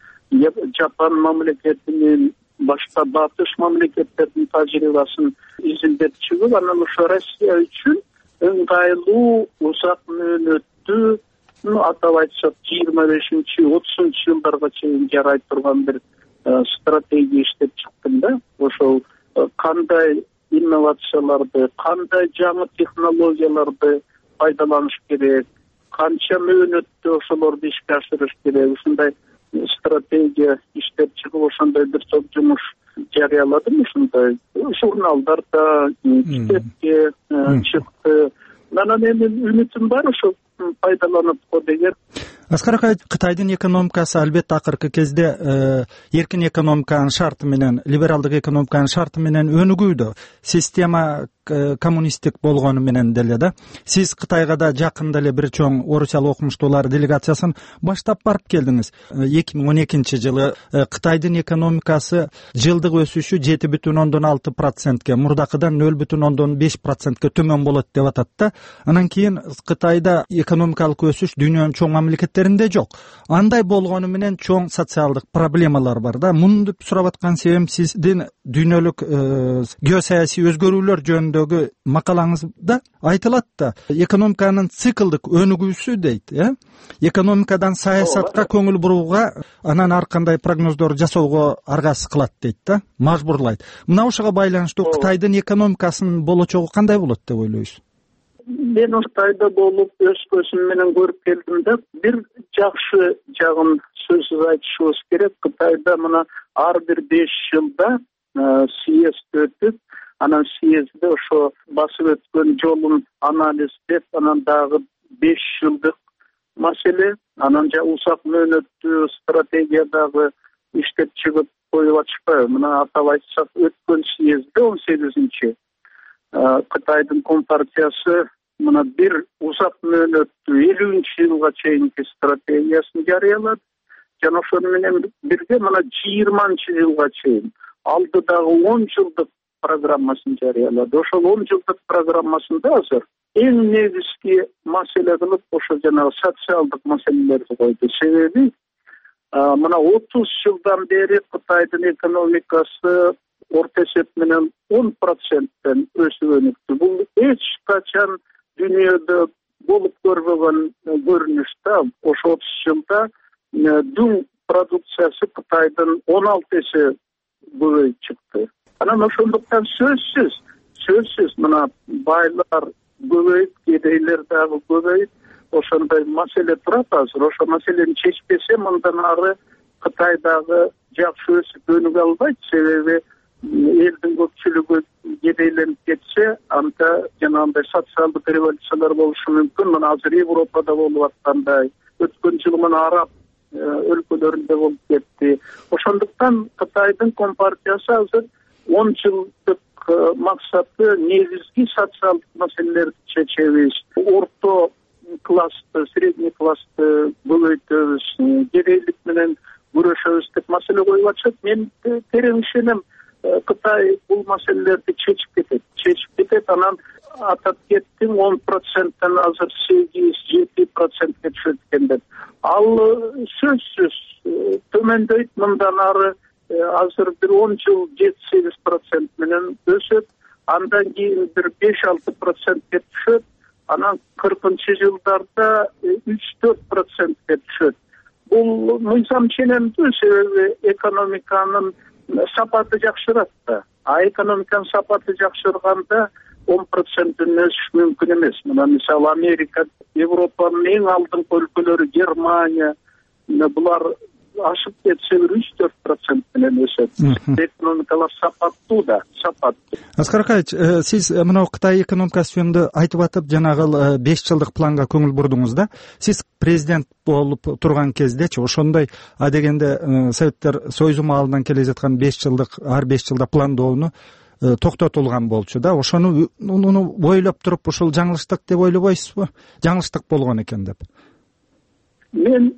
Жапон мамлекетинин, башка батыш мамлекеттердин тажрыйбасын изилдеп чыгып, анан ошо Россия үчүн ыңгайлуу, узак мөөнөттүү, атап айтсак 25-30 жылдарга чейин жарай турган бир стратегия иштеп чыктым да. Ошол кандай инновацияларды, кандай жаңы технологияларды пайдаланыш керек, канча мөөнөттө ошолорду ишке ашырыш керек, ушундай стратегия иштеп чыгып, ошондой бир топ жумуш жарыяладым. Ушундай журналдарда, китепке чыкты. Анан менин үмүтүм бар, ошо пайдаланып го деген. Аскар Акаевич, Кытайдын экономикасы албетте акыркы кезде эркин экономиканын шарты менен, либералдык экономиканын шарты менен өнүгүүдө, система коммунисттик болгону менен деле да. Сиз Кытайга да жакында эле бир чоң орусиялык окумуштуулар делегациясын баштап барып келдиңиз. 2012 жылы Кытайдын экономикасы жылдык өсүшү 7,6%, мурдакыдан 0,5%ке төмөн болот деп атат да. Анан кийин Кытайда экономикалык өсүш дүйнөнүн чоң мамлекеттеринде жок. Андай болгону менен чоң социалдык проблемалар бар да. Муну сурап аткан себебим, сиздин дүйнөлүк геосаясий өзгөрүүлөр жөнүндө жөнүндөгү макалаңызда айтылат да, экономиканын циклдык өнүгүүсү дейт, экономикадан саясатка көңүл бурууга, анан ар кандай прогноздор жасоого аргасыз кылат дейт да, мажбурлайт. Мына ошого байланыштуу Кытайдын экономикасынын болочогу кандай болот деп ойлойсуз? Мен Кытайда болуп өз көзүм менен көрүп келдим да, бир жакшы жагын сөзсүз айтышыбыз керек. Кытайда мына ар бир 5 жылда съезд өтүп, анан съездде ошо басып өткөн жолун анализдеп, анан дагы 5 жылдык маселе, анан узак мөөнөттүү стратегия дагы иштеп чыгып коюп атышпайбы? Мына атап айтсак, өткөн съездде 18-чи Кытайдын компартиясы мына бир узак мөөнөттүү 50-жылга чейинки стратегиясын жарыялады. Жана ошону менен бирге мына 20-чы жылга чейин алдыдагы 10 жылдык программасын жарыялады. Ошол 10 жылдык программасында азыр эң негизги маселе кылып ошо жанагы социалдык маселелерди койду. Себеби мына 30 жылдан бери Кытайдын экономикасы орто эсеп менен 10%тен өсүп өнүктү. Бул эч качан дүйнөдө болуп көрбөгөн көрүнүш да. Ошо 30 жылда дүң продукциясы Кытайдын 16 эсе көбөйүп чыкты. Анан ошондуктан сөзсүз мына байлар көбөйүп, кедейлер дагы көбөйүп, ошондой маселе турат азыр. Ошо маселени чечпесе, мындан ары Кытай дагы жакшы өсүп өнүгө албайт. Себеби элдин көпчүлүгү кедейленип кетсе, анда жанагындай социалдык революциялар болушу мүмкүн. Мына азыр Европада болуп аткандай, өткөн жылы мына араб өлкөлөрүндө болуп кетти. Ошондуктан Кытайдын компартиясы азыр 10 жылдык максаты негизги социалдык маселелерди чечебиз, орто классты, средний классты көбөйтөбүз, кедейлик менен күрөшөбүз деп маселе коюп атышат. Мен терең ишенем, Кытай бул маселелерди чечип кетет. Анан атап кеттим, 10%тан азыр 8-7%ке түшөт экен деп. Ал сөзсүз төмөндөйт, мындан ары азыр бир 10 жыл 7-8% менен өсөт, андан кийин бир 5-6%ке түшөт, анан 40-чы жылдарда 3-4%ке түшөт. Бул мыйзам ченемдүү, себеби экономиканын сапаты жакшырат да. Экономиканын сапаты жакшырганда 10%ден өсүш мүмкүн эмес. Мына мисалы Америка, Европанын эң алдыңкы өлкөлөрү, Германия, булар ашып кетсе 3-4% менен өсөт. Экономикалар сапаттуу да, сапаттуу. Аскар Акаевич, сиз мына Кытай экономикасы жөнүндө айтып атып, жанагы 5 жылдык планга көңүл бурдуңуз да. Сиз президент болуп турган кездечи ошондой адегенде Советтер Союзу маалынан келе жаткан 5 жылдык, ар 5 жылда пландоону токтотулган болчу да. Ошону бойлоп туруп ушул жаңылыштык деп ойлобойсузбу? Жаңылыштык болгон экен деп. Мен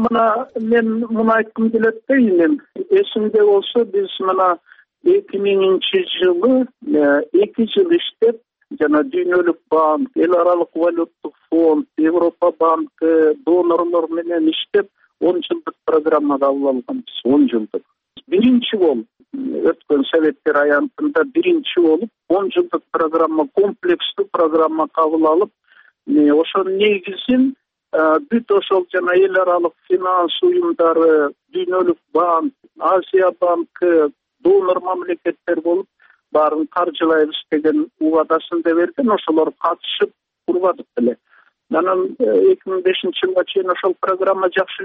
муну айткым келет да, эсимде болсо, биз мына 2000-чи жылы 2 жыл иштеп, жана Дүйнөлүк банк, Эл аралык валюттук фонд, Европа банкы, донорлор менен иштеп 10 жылдык программа кабыл алганбыз. 10 жылдык. Биринчи болуп, өткөн Советтер аянтында биринчи болуп 10 жылдык программа, комплекстүү программа кабыл алып, ошонун негизин бүт ошол жана эл аралык финанс уюмдары, Дүйнөлүк банк, Азия банкы, донор мамлекеттер болуп баарын каржылайбыз деген убадасын да берген. Ошолор катышып курбадык эле. Анан 2005-жылга чейин ошол программа жакшы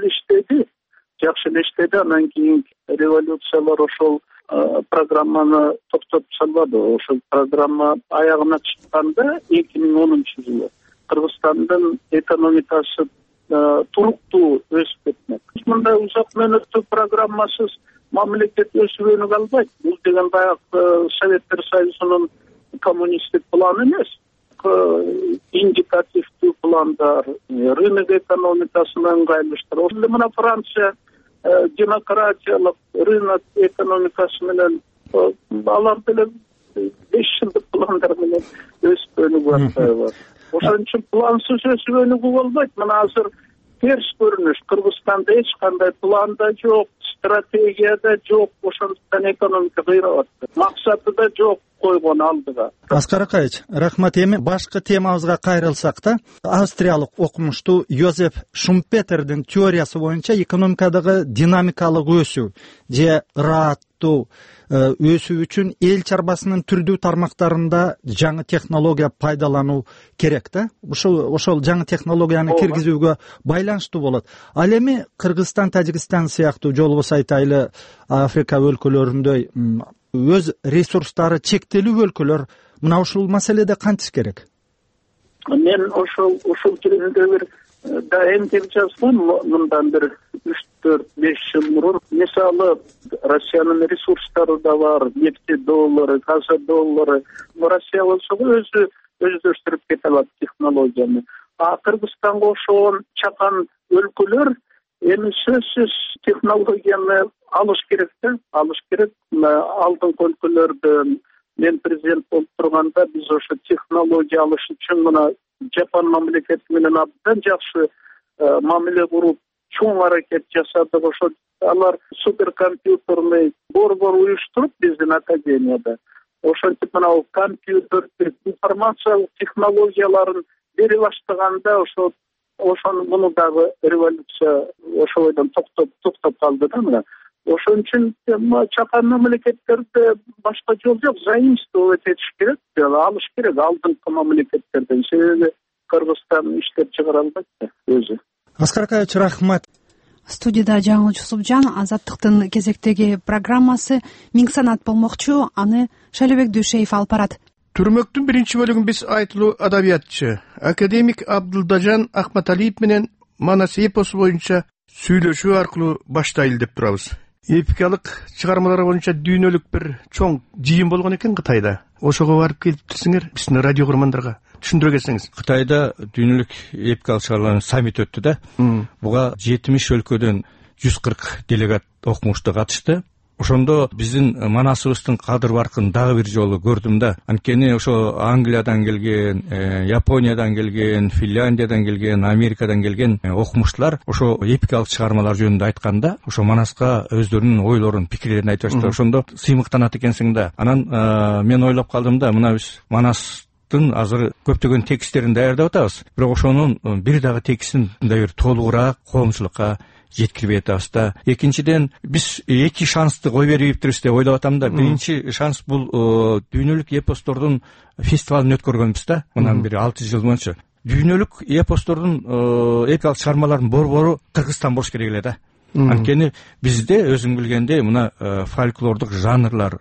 иштеди. Анан кийин революциялар ошол программаны токтотуп салбады. Ошол программа аягына чыкканда 2010-жылы Кыргызстандын экономикасы туруктуу өсүп кетмек. Мындай узак мөөнөттүү программасыз мамлекет өсүп өнүгө албайт. Бул деген баягы Советтер Союзунун коммунисттик планы эмес. Индикативдүү пландар, рынок экономикасын ыңгайлаштыруу. Ошол мына Франция демократиялык рынок экономикасы менен алар деле 5 жылдык пландар менен өсүп өнүгүп атпайбы? Ошон үчүн плансыз өсүп өнүгүп албайт. Мына азыр терс көрүнүш. Кыргызстанда эч кандай план да жок, стратегия да жок. Ошондуктан экономика кыйрап атты. Максаты да жок, койгон алдыга. Аскар Акаевич, рахмат. Эми башкы темабызга кайрылсак да, австриялык окумуштуу Йозеф Шумпетердин теориясы боюнча экономикадагы динамикалык өсүү же ырааттуу өсүү үчүн эл чарбасынын түрдүү тармактарында жаңы технология пайдалануу керек да. Ошол жаңы технологияны киргизүүгө байланыштуу болот. Ал эми Кыргызстан, Тажикстан сыяктуу, же болбосо айтайлы Африка өлкөлөрүндөй өз ресурстары чектелүү өлкөлөр мына ушул маселеде кантиш керек? Мен ушул түрүндө бир эмгек жазгам мындан бир 3-4-5 жыл мурун. Мисалы, Россиянын ресурстары да бар, нефти доллары, газа доллары. Россия болсо өздөштүрүп кете алат технологияны. А Кыргызстанга ошон чакан өлкөлөр эми сөзсүз технологияны алыш керек да, алыш керек. Алдыңкы өлкөлөрдө мен президент болуп турганда биз ошо технология алыш үчүн мына Жапон мамлекети менен абдан жакшы мамиле куруп, чоң аракет жасадык. Ошо алар суперкомпьютерный борбор уюштуруп биздин академияда ошентип мына компьютер информациялык технологияларын бере баштаганда ошону муну дагы революция ошо бойдон токтоп калды да. Мына ошон үчүн чакан мамлекеттерде башка жол жок, заимствовать этиш керек, алыш керек алдыңкы мамлекеттерден. Себеби Кыргызстан иштеп чыгара албайт да өзү. Аскар Акаевич, рахмат. Студияда жаңылчы Субжан, Азаттыктын кезектеги программасы Миң санат болмокчу, аны Шалебек Дүйшеев алып барат. Түрмөктүн биринчи бөлүгүн биз айтылуу адабиятчы академик Абдылдажан Ахматалиев менен Манас эпосу боюнча сүйлөшүү аркылуу баштайлы деп турабыз. Эпикалык чыгармалар боюнча дүйнөлүк бир чоң жыйын болгон экен Кытайда. Ошого барып келиптирсиңер, биздин радио көрмөндөргө түшүндүрө кетсеңиз. Кытайда дүйнөлүк эпикалык чыгармалардын саммити өттү да. Буга 70 өлкөдөн 140 делегат окумушту катышты. Ошондо биздин Манасыбыздын кадыр баркын дагы бир жолу көрдүм да. Анткени ошо Англиядан келген, Япониядан келген, Финляндиядан келген, Америкадан келген окумуштуулар ошо эпикалык чыгармалар жөнүндө айтканда, ошо Манаска өздөрүнүн ойлорун, пикирлерин айтып баштады. Ошондо сыймыктанат экенсиң да. Анан мен ойлоп калдым да, мына биз Манастын азыр көптөгөн тексттерин даярдап атабыз. Бирок ошонун бир дагы текстин мындай бир толугураак коомчулукка жеткирбей атабыз да. Экинчиден, биз эки шансты кой берипбиз деп ойлоп атам да. Биринчи шанс бул дүйнөлүк эпостордун фестивалын өткөргөнбүз да. Мындан бир 6 жыл мынча. Дүйнөлүк эпостордун эпикалык чыгармалардын борбору Кыргызстан болуш керек эле да. Анткени бизде өзүң билгендей мына фольклордук жанрлар,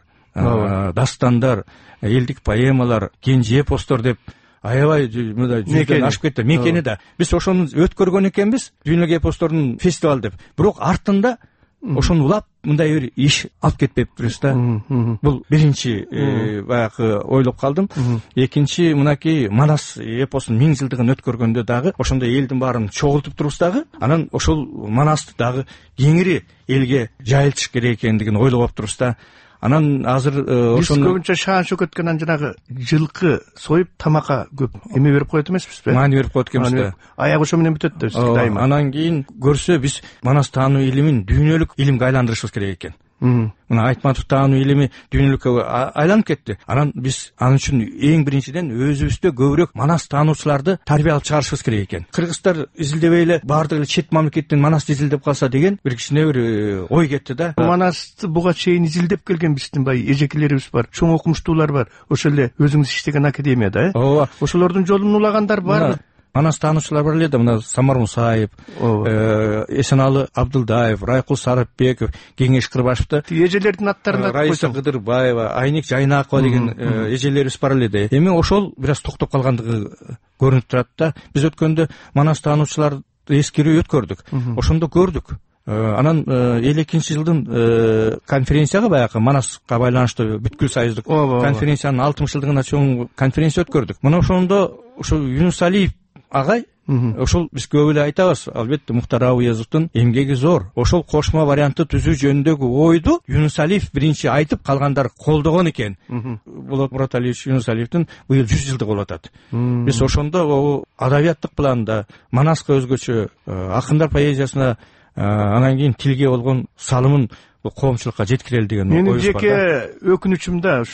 дастандар, элдик поэмалар, кенже эпостор деп аябай жүздөн ашып кетти. Мекени да. Биз ошону өткөргөн экенбиз, дүйнөлүк эпостордун фестивал деп. Бирок артында ошону улап мындай бир иш алып кетпептирбиз да. Бул биринчи баягы ойлоп калдым. Экинчи, мынакей Манас эпосунун 1000 жылдыгын өткөргөндө дагы ошондой элдин баарын чогултуп турубуз дагы, анан ошол Манасты дагы кеңири элге жайылтыш керек экендигин ойлоп аптырбыз да. Анан азыр ошону көбүнчө шаан шөкөткөнөн жанагы жылкы союп тамакка көп эме берип коет эмеспиз бе? Маани берип коет экенбиз да. Аяк ошо менен бүтөт да биз дайыма. Анан кийин көрсө биз Манас таануу илимин дүйнөлүк илимге айландырышыбыз керек экен. Мына Айтматов таануу илими дүйнөлүккө айланып кетти. Анан биз ал үчүн эң биринчиден өзүбүздө көбүрөөк Манас таануучуларды тарбия алып чыгарышыбыз керек экен. Кыргыздар изилдебей эле баардык чет мамлекеттен Манасты изилдеп калса деген бир кичине бир ой кетти да. Манасты буга чейин изилдеп келген биздин бай эжекелерибиз бар, чоң окумуштуулар бар. Ошо эле өзүңүз иштеген академияда, ооба. Ошолордун жолун улагандар бар. Манас таануучулар бар эле да, мына Самар Мусаев, Эсеналы Абдылдаев, Райкул Сарыпбеков, Кеңеш Кырбашевди, эжелердин аттарын Раиса Кыдырбаева, Айник Жайнакова деген эжелерибиз бар эле да. Эми ошол бир аз токтоп калгандыгы көрүнүп турат да. Биз өткөндө Манас таануучуларды эскерүү өткөрдүк. Ошондо көрдүк. Анан 52 жылдын конференцияга, баягы Манаска байланыштуу бүткүл союздук конференциянын 60 жылдыгына чоң конференция өткөрдүк. Мына ошондо ошо Юнус Алиев агай, ошол биз көп эле айтабыз, албетте Мухтар Абыязовдун эмгеги зор. Ошол кошмо вариантты түзүү жөнүндөгү ойду Юнус Алиев биринчи айтып, калгандар колдогон экен. Болот Мураталиевич Юнус Алиевдин быйыл 100 жылдыгы болуп атат. Биз ошондо адабияттык планда Манаска өзгөчө акындар поэзиясына, анан кийин тилге болгон салымын коомчулукка жеткирели деген ой бар. Менин жеке өкүнүчүм да ушул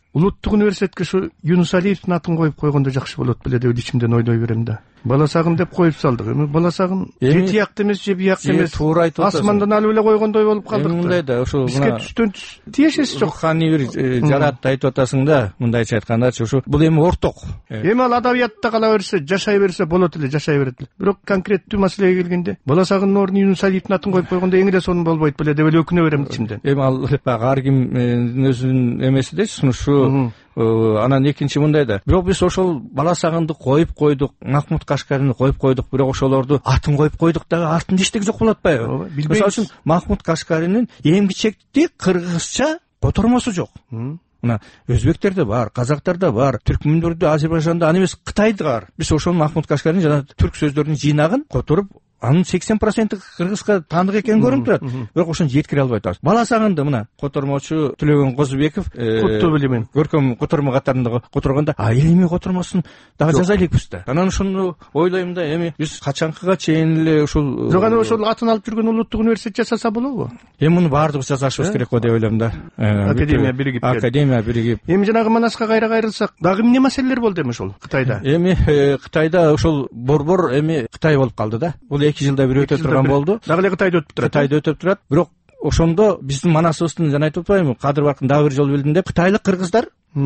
улуттук университетке ушу Юнус Алиевдин атын коюп койгондо жакшы болот беле деп ичимден ойлой берем да. Баласагын деп коюп салдык. Эми баласагын же тиякты эмес, же биякты эмес. Туура айтып атасың. Асмандан алып эле койгондой болуп калдык. Мындай да, ошо бизге түстөн түс тиешеси жок. Руханий бир жаратты айтып атасың да, мындайча айткандачы, ушу бул эми орток. Эми ал адабиятта кала берсе, жашай берсе болот эле, жашай берет эле. Бирок конкреттүү маселеге келгенде, баласагынын ордуна Юнус Алиевдин атын коюп койгондо эң эле сонун болбойт беле деп эле өкүнө берем ичимден. Эми ал баягы ар кимдин өзүнүн эмеси да, сунушу. Анан экинчи мындай да. Бирок биз ошол баласагынды коюп койдук, Махмуд Кашкарины коюп койдук, бирок ошолорду атын коюп койдук дагы артында эчтеке жок болуп атпайбы? Мисалы үчүн Махмуд Кашкаринин эң кичекти кыргызча котормосу жок. Мына өзбектерде бар, казактарда бар, түркмөндөрдө, Азербайжанда, аны эмес Кытайда бар. Биз ошол Махмуд Кашкаринин жана түрк сөздөрүнүн жыйнагын которуп, анын 80% кыргызга таандык экени көрүнүп турат. Бирок ошону жеткире албай атабыз. Баласагынды мына котормочу Төлөгөн Козубеков куттуу билем. Көркөм котормо катарында которгондо, эми котормосун дагы жаза элекпиз да. Анан ошону ойлойм да, эми биз качанкыга чейин эле ушул жок, аны ошол атын алып жүргөн улуттук университет жасаса болобу? Эми муну баардыгыбыз жасашыбыз керек го деп ойлойм да. Академия биригип. Академия биригип. Эми жанагы Манаска кайра кайрылсак, дагы эмне маселелер болду эми ошол Кытайда? Эми Кытайда ошол борбор эми Кытай болуп калды да. Бул 2 жылда бир өтө турган болду. Дагы эле Кытайда өтүп турат. Кытайда өтүп турат. Бирок ошондо биздин Манасыбыздын жана айтып атпаймынбы, Кадыр Баркын дагы бир жолу билдим деп, кытайлык кыргыздар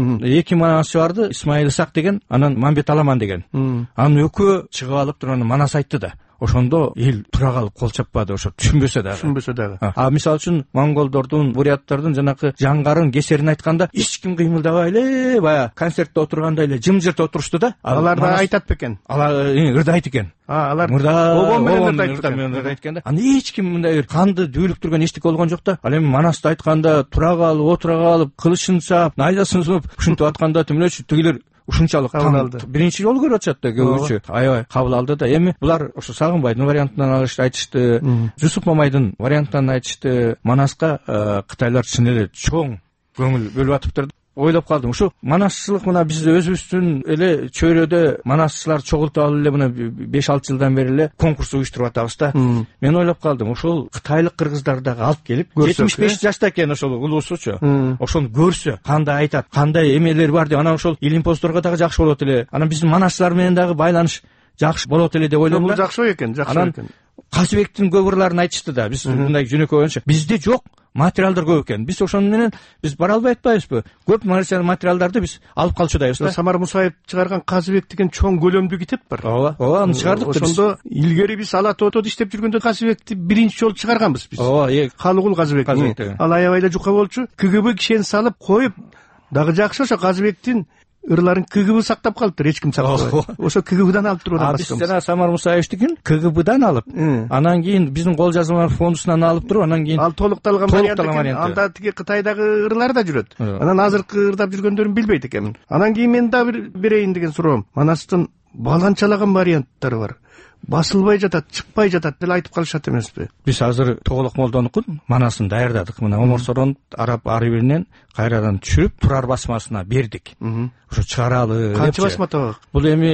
2 Манасы барды, Исмаил Исак деген, анан Мамбет Аламан деген. Анын экөө чыгып алып туруп аны Манас айтты да. Ошондо эл тура калып кол чаппады, ошо түшүнбөсө дагы. Мисалы үчүн монголдордун, буряттардын жанакы жаңгарын, кесерин айтканда эч ким кыймылдабай эле, баягы концертте отургандай эле жымжырт отурушту да. Алар да айтат бекен. Алар ырдайт экен. Алар обон менен ырдайт экен да. Аны эч ким мындай канды дүүлүп турган эчтеке болгон жок да. Ал эми Манасты айтканда тура калып, отура калып, кылычын чаап, найзасын сунуп, ушинтип атканда түмөлөчү тигилер ушунчалык биринчи жолу көрүп атышат да, көбүнчө аябай кабыл алды да. Эми булар ошо Сагынбайдын вариантынан айтышты, Жусуп Мамайдын вариантынан айтышты. Манаска кытайлар чын эле чоң көңүл бөлүп атыптыр. Ойлоп калдым, ушу манасчылык мына бизде өзүбүздүн эле чөйрөдө манасчылар чогултуп алып эле мына 5-6 жылдан бери эле конкурс уюштуруп атабыз да. Мен ойлоп калдым, ошол кытайлык кыргыздар дагы алып келип 75 жашта экен ошол улуусучу, ошону көрсө, кандай айтат, кандай эмелер бар деп, анан ошол илимпоздорго дагы жакшы болот эле. Анан биздин манасчылар менен дагы байланыш жакшы болот эле деп ойлойм да. Бул жакшы экен, жакшы экен. Казыбектин көп ырларын айтышты да. Биз мындай жөнөкөй боюнча бизде жок материалдар көп экен. Биз ошону менен биз бара албай атпайбызбы? Көп материалдарды биз алып калчудайбыз да. Самар Мусаев чыгарган Казыбек деген чоң көлөмдүү китеп бар. Ооба, аны чыгардык. Ошондо илгери биз Ала Тоотодо иштеп жүргөндө Казыбекти биринчи жолу чыгарганбыз биз. Калыгул Казыбек. Ал аябай эле жука болчу. КГБ кишени салып коюп, дагы жакшы ошо Казыбектин ырларын КГБ сактап калыптыр, эч ким сактабайт. Ошо КГБдан алып туруп атабыз. Биз жана Самар Мусаевдикин КГБдан алып, анан кийин биздин кол жазмалар фондусунан алып туруп, анан кийин ал толукталган вариант. Анда тиги Кытайдагы ырлар да жүрөт. Анан азыркы ырдап жүргөндөрүн билбейт экенмин. Анан кийин мен дагы бир берейин деген суроом. Манастын баланчалаган варианттары бар. Басылбай жатат, чыкпай жатат деле айтып калышат эмеспи? Биз азыр Тоголок Молдонукун манасын даярдадык. Мына Омор Сорон араб архивинен кайрадан түшүрүп турар басмасына бердик. Ошо чыгаралы. Канча басма табак? Бул эми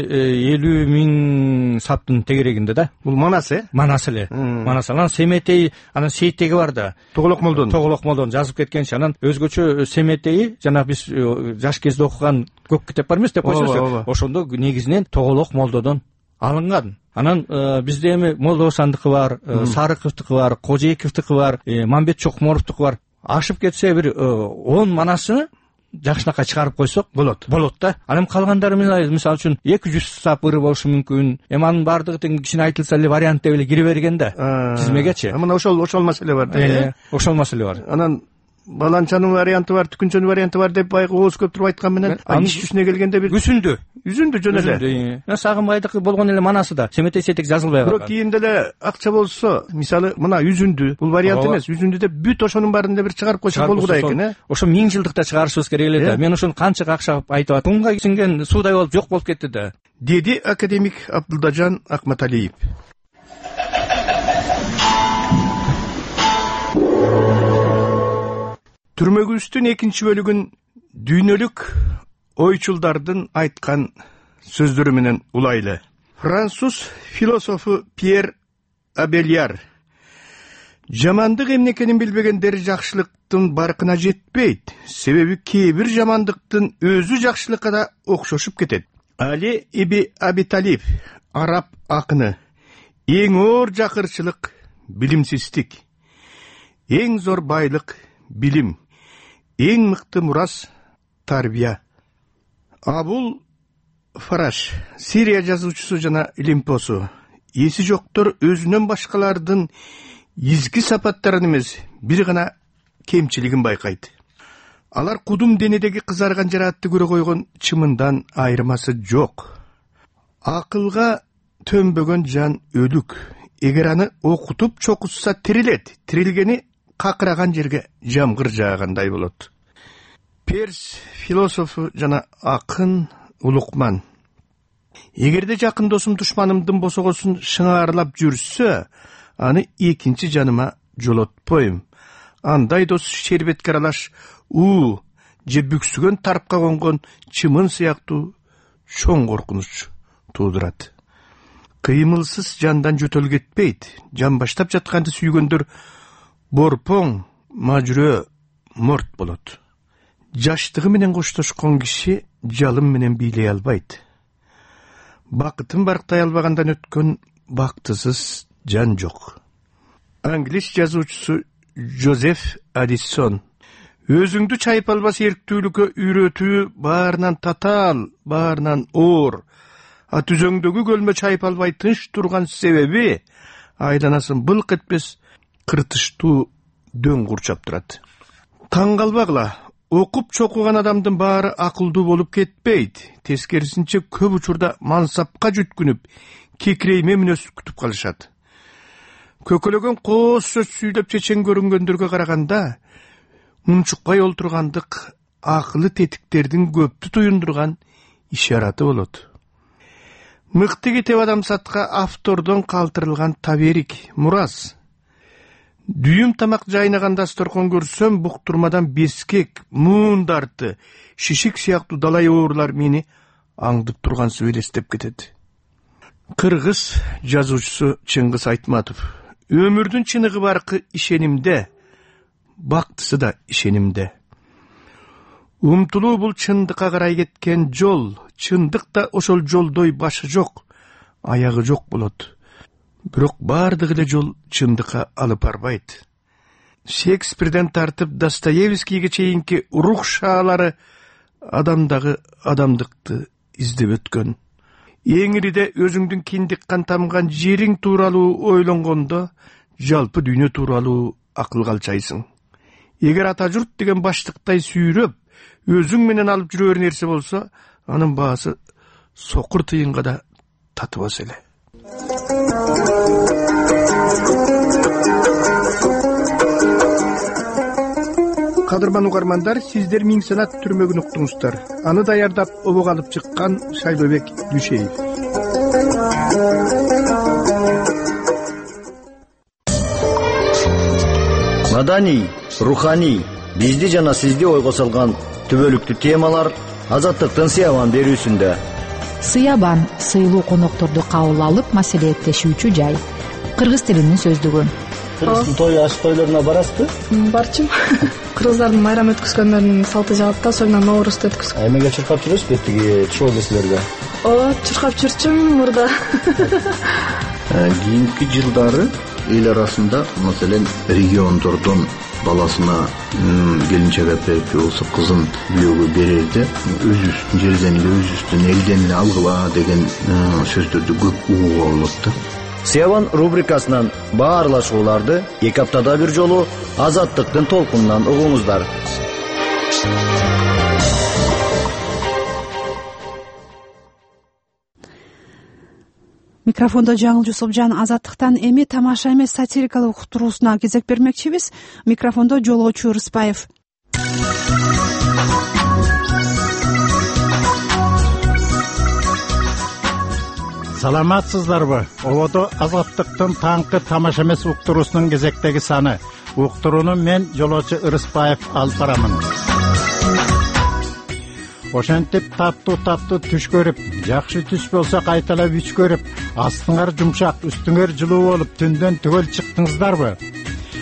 50.000 саптын тегерегинде да. Бул Манас Манас эле. Манас. Анан Семетей, анан Сейиттеги бар да. Тоголок Молдон жазып кеткенчи. Анан өзгөчө Семетей жана биз жаш кезде окуган көк китеп бар эмес деп койсоңузчу. Ошондо негизинен Тоголок Молдодон алынган. Анан бизде эми Молдо Сандыкы бар, Сарыковдуку бар, Кожейковдуку бар, Мамбет Чокморовдуку бар. Ашып кетсе бир 10 манасыны жакшынакай чыгарып койсок болот да. Анан калгандары мисалы үчүн 200 сап ыры болушу мүмкүн. Эми анын баардыгы тең кичине айтылса эле вариант деп эле кире берген да тизмегечи. Мына ошол маселе бар да. Ошол маселе бар. Анан баланчанын варианты бар, түкүнчөнүн варианты бар деп байкы ооз көп туруп айткан менен иш жүзүнө келгенде бир үзүндү жөн эле. Сагынбайдыкы болгон эле манасы да Семетей сетек жазылбай калган. Бирок кийин деле акча болсо, мисалы мына үзүндү, бул вариант эмес, үзүндү деп бүт ошонун баарын да бир чыгарып койсо болгудай экен, Ошо 1000 жылдыкта чыгарышыбыз керек эле да. Мен ошону канча акча айтып атам. Кумга сиңген суудай болуп жок болуп кетти да, деди академик Абдулдажан Акматалиев. Түрмөгүбүздүн экинчи бөлүгүн дүйнөлүк ойчулдардын айткан сөздөрү менен улайлы. Француз философу Пьер Абельяр Жамандык эмне экенин билбегендер жакшылыктын баркына жетпейт. Себеби кээ бир жамандыктын өзү жакшылыкка да окшошуп кетет. Али Иби Аби Талиб, араб акыны: эң оор жакырчылык билимсиздик, эң зор байлык билим, эң мыкты мурас тарбия. Абул Фараш, Сирия жазуучусу жана илимпосу. Эси жоктор өзүнөн башкалардын изги сапаттарын эмес, бир гана кемчилигин байкайт. Алар кудум денедеги кызарган жараатты көрө койгон чымындан айырмасы жок. Акылга төнбөгөн жан өлүк. Эгер аны окутуп чокутса тирилет. Тирилгени какыраган жерге жамгыр жаагандай болот. Перс философу жана акын Лукман: эгерде жакын досум душманымдын босогосун шыңаарлап жүрсө, аны экинчи жаныма жолотпойм. Андай дос шербетке аралаш же бүксүгөн тарпка конгон чымын сыяктуу чоң коркунуч туудурат. Кыймылсыз жандан жөтөл кетпейт. Жан баштап жатканды сүйгөндөр борпоң, мажүрө, морт болот. Жаштыгы менен коштошкон киши жалым менен бийлей албайт. Бакытын барктай албагандан өткөн бактысыз жан жок. Англис жазуучусу Жозеф Аддисон: өзүңдү чайып албас эрктүүлүккө үйрөтүү баарынан татаал, баарынан оор. Түзөңдөгү көлмө чайып албай тынч турган себеби айланасын былк этпес кыртыштуу дөң курчап турат. Таң калбагыла, окуп чокуган адамдын баары акылдуу болуп кетпейт. Тескерисинче көп учурда мансапка жүткүнүп, кекирейме мүнөз күтүп калышат. Көкөлөгөн кооз сөз сүйлөп чечен көрүнгөндөргө караганда, унчукпай олтургандык акылы тетиктердин көптү туюндурган ишараты болот. Мыкты китеп адамсатка автордон калтырылган таберик, мурас. Дүйүм тамак жайнаган дасторкон көрсөм, буктурмадан бескек, муундарты, шишик сыяктуу далай оорлар мени аңдып тургансып элестеп кетет. Кыргыз жазуучусу Чыңгыз Айтматов: өмүрдүн чыныгы баркы ишенимде, бактысы да ишенимде. Умтулуу бул чындыкка карай кеткен жол, чындык да ошол жолдой башы жок, аягы жок болот. Бирок бардыгы эле жол чындыкка алып барбайт. Шекспирден тартып Достоевскийге чейинки рух шаалары адамдагы адамдыкты издеп өткөн. Эңириде өзүңдүн киндик кан тамган жериң тууралуу ойлонгондо, жалпы дүйнө тууралуу акылга алчайсың. Эгер ата журт деген баштыктай сүйрөп, өзүң менен алып жүрөр нерсе болсо, анын баасы сокур тыйынга да татыбас эле. Кадырман угармандар, сиздер Миң санат түрмөгүн уктуңуздар. Аны даярдап обок алып чыккан Шайлообек Дүйшеев. Маданий, руханий, бизди жана сизди ойго салган түбөлүктүү темалар Азаттыктын Сыябан берүүсүндө. Сыябан сыйлуу конокторду кабыл алып маселелеттешүүчү жай. Кыргыз тилинин сөздүгү. Кыргыздын той аш тойлоруна барасызбы? Барчым. Кыргыздардын майрам өткөзгөндөрүнүн салты жагат да, союнан Ноорузду өткөзгөн. Эмеге чуркап жүрөсүзбү тиги шоу-бизнеслерге? Ооба, чуркап жүрчүм мурда. Кийинки жылдары эл арасында, маселен, региондордон баласына келинчек берип болсо кызын күйөөгө берерде өзүбүздүн жерден эле, өзүбүздүн элден эле алгыла деген сөздөрдү көп угууга болот да. Сыябан рубрикасынан баарлашууларды 2 аптада бир жолу Азаттыктын толкунунан угуңуздар. Микрофондо Жаңыл Жусупжан. Азаттыктан эми тамаша эмес сатирикалык уктуруусуна кезек бермекчибиз. Микрофондо Жолоочу Рыспаев. Саламатсыздарбы? Ободо Азаттыктын таңкы тамаша эмес уктуруусунун кезектеги саны. Уктурууну мен Жолоочу Рыспаев алып барамын. Ошентип таптуу түш көрүп, жакшы түш болсо кайталап үч көрүп, астыңар жумшак, үстүңөр жылуу болуп, түндөн түгөл чыктыңыздарбы?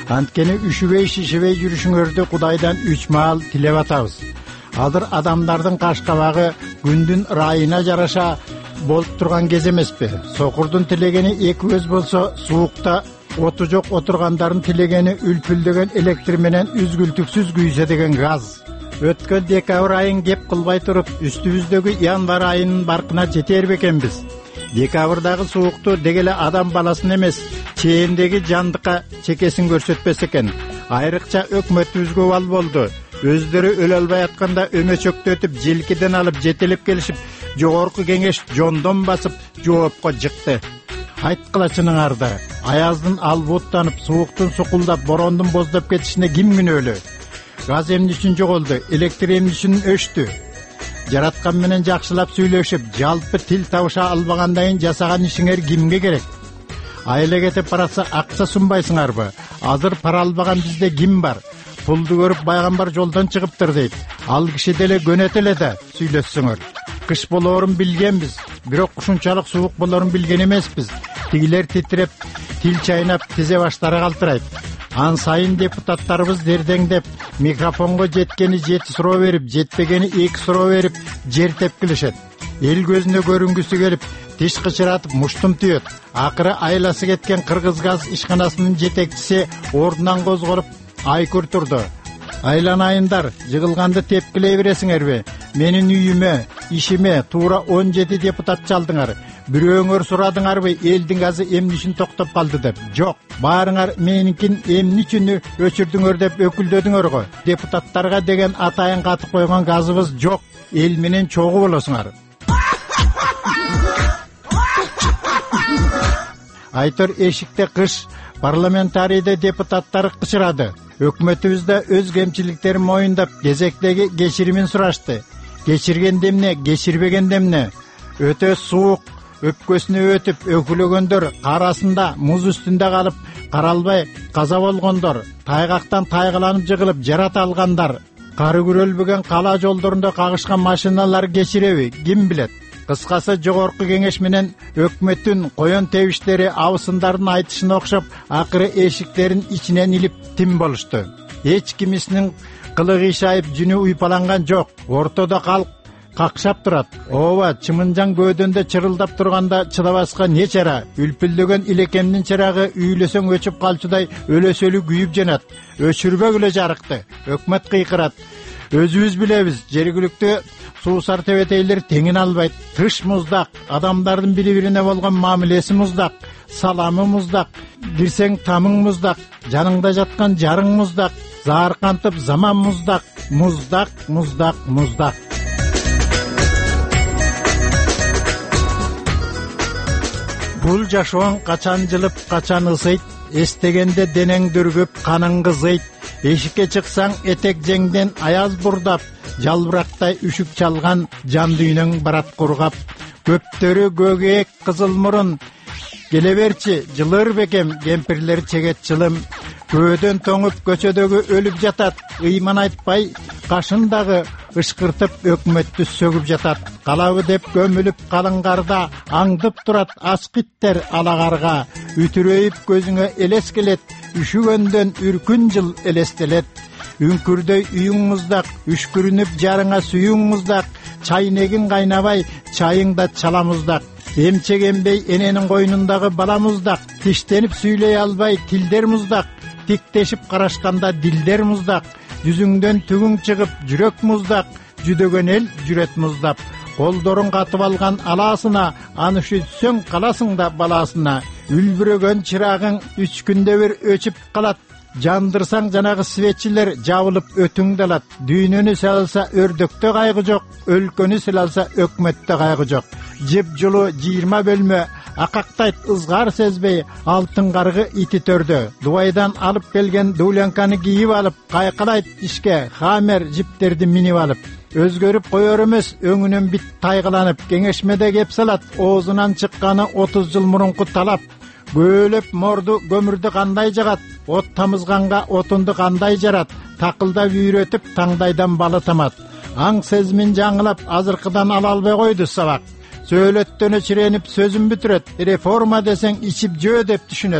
Анткени үшүбөй шишебей жүрүшүңөрдү Кудайдан 3 маал тилеп атабыз. Азыр адамдардын кашкабагы күндүн ырайына жараша болуп турган кез эмеспи? Сокурдун тилегени 2 көз болсо, суукта оту жок отургандардын тилегени үлпүлдөгөн электр менен үзгүлтүксүз күйсө деген газ. Өткөн декабрь айын кеп кылбай туруп, үстүбүздөгү январь айынын баркына жетер бекенбиз. Декабрдагы суукту дегеле адам баласын эмес, чээндеги жандыкка чекесин көрсөтпөс экен. Айрыкча өкмөтүбүзгө бал болду. Өздөрү өлө албай атканда өмөчөктөтүп, желкеден алып жетелеп келишип, жогорку кеңеш жондон басып, жоопко жыкты. Айткылачыныңарды, аяздын албуттанып, сууктун сукулдап, борондун боздоп кетишине ким күнөөлүү? Газ эмне үчүн жоголду? Электр эмне үчүн өчтү? Жараткан менен жакшылап сүйлөшүп, жалпы тил табыша албагандайын жасаган ишиңер кимге керек? Айла кетип баратса акча сунбайсыңарбы? Азыр пара албаган бизде ким бар? Пулду көрүп пайгамбар жолдон чыгыптыр дейт. Ал киши деле көнөт эле да сүйлөшсөңөр. Кыш болоорун билгенбиз, бирок ушунчалык суук болоорун билген эмеспиз. Тигилер титиреп, тил чайнап, тизе баштары калтырайт. Ан сайын депутаттарыбыз дердеңдеп, микрофонго жеткени 7 суроо берип, жетпегени 2 суроо берип, жер тепкилешет. Эл көзүнө көрүнгүсү келип, тиш кычыратып, муштум түйөт. Акыры айласы кеткен Кыргыз газ ишканасынын жетекчиси ордунан козголуп, айкүр турду. Айланайындар, жыгылганды тепкилей бересиңерби? Менин үйүмө, ишиме туура 17 депутат чалдыңар. Бирөөңөр сурадыңарбы, элдин газы эмне үчүн токтоп калды деп? Жок, баарыңар меникин эмне үчүн өчүрдүңөр деп өкүлдөдүңөр го. Депутаттарга деген атайын катып койгон газыбыз жок. Эл менен чогуу болосуңар. Айтор эшикте кыш, парламентарийде депутаттар кычырады. Өкмөтүбүздө өз кемчиликтерин моюндап, кезектеги кечиримин сурашты. Кечирген демне, кечирбеген демне? Өтө суук, өпкөсүнө өтүп өкүлөгөндөр, арасында муз үстүндө калып, каралбай каза болгондор, тайгактан тайгаланып жыгылып жарата алгандар, кары күрөлбөгөн кала жолдорунда кагышкан машиналар кечиреби? Ким билет? Кыскасы, жогорку кеңеш менен өкмөттүн коен тебиштери абысындардын айтышына окшоп, акыры эшиктерин ичинен илип тим болушту. Эч кимисинин кылыгы ишайып, жүнү уйпаланган жок. Ортодо калк какшап турат. Ооба, чымынжан көөдөндө чырылдап турганда чыдабаска не чара? Үлпүлдөгөн илекемдин чырагы үйлөсөң өчүп калчудай өлөсөлү күйүп жанат. Өчүрбөгүлө жарыкты. Өкмөт кыйкырат. Өзүбүз билебиз, жергиликтүү суусар тебетейлер теңин албайт. Тыш муздак, адамдардын бири-бирине болгон мамилеси муздак, саламы муздак, кирсең тамың муздак, жаныңда жаткан жарың муздак, зааркантып заман муздак, муздак, муздак, муздак. Бул жашооң качан жылып, качан ысыйт, эстегенде денең дүргүп, каның кызыйт. Эшикке чыксаң, этек жеңден аяз бурдап, жалбырактай үшүк чалган жан дүйнөң барат кургап. Көптөрү көгөөк кызыл мурун, келе берчи, жылыр бекем, кемпирлер чегет чылым. Көөдөн тоңуп көчөдөгү өлүп жатат, ыйман айтпай, кашындагы ышкыртып өкмөттү сөгүп жатат. Калабы деп көмүлүп калыңгарда, аңдып турат аскиттер алагарга. Үтүрөйүп көзүңө элес келет, үшүгөндөн үркүн жыл элестелет. Үңкүрдөй үйүң муздак, үшкүрүнүп жарыңа сүйүң муздак, чайнегин кайнабай, чайыңда чала муздак. Эмчегенбей эненин койнундагы бала муздак, тиштенип сүйлөй албай тилдер муздак, тиктешип карашканда дилдер муздак, жүзүңдөн түгүң чыгып жүрөк муздак, жүдөгөн эл жүрөт муздап. Колдорун катып алган алаасына, аны үшүтсөң каласың да баласына. Үлбүрөгөн чырагың 3 күндө бир өчүп калат. Жандырсаң жанагы светчилер жабылып өтүңдү алат. Дүйнөнү салса өрдөктө кайгы жок, өлкөнү салса өкмөттө кайгы жок. Жип жулу 20 бөлмө акактайт ызгар сезбей, алтын каргы ити төрдө. Дубайдан алып келген дулянканы кийип алып, кайкалайт ишке, хамер жиптерди минип алып. Өзгөрүп коер эмес, өңүнөн бит тайгыланып, кеңешмеде кеп салат, оозунан чыкканы 30 жыл мурунку талап. Көөлөп морду көмүрдү кандай жагат, от тамызганга отунду кандай жарат, такылдап үйрөтүп таңдайдан балы тамат. Аң сезимин жаңылап, азыркыдан ала албай койду сабак. Сөөлөттөнө чиренип сөзүн бүтүрөт, реформа десең ичип жөө деп түшүнөт.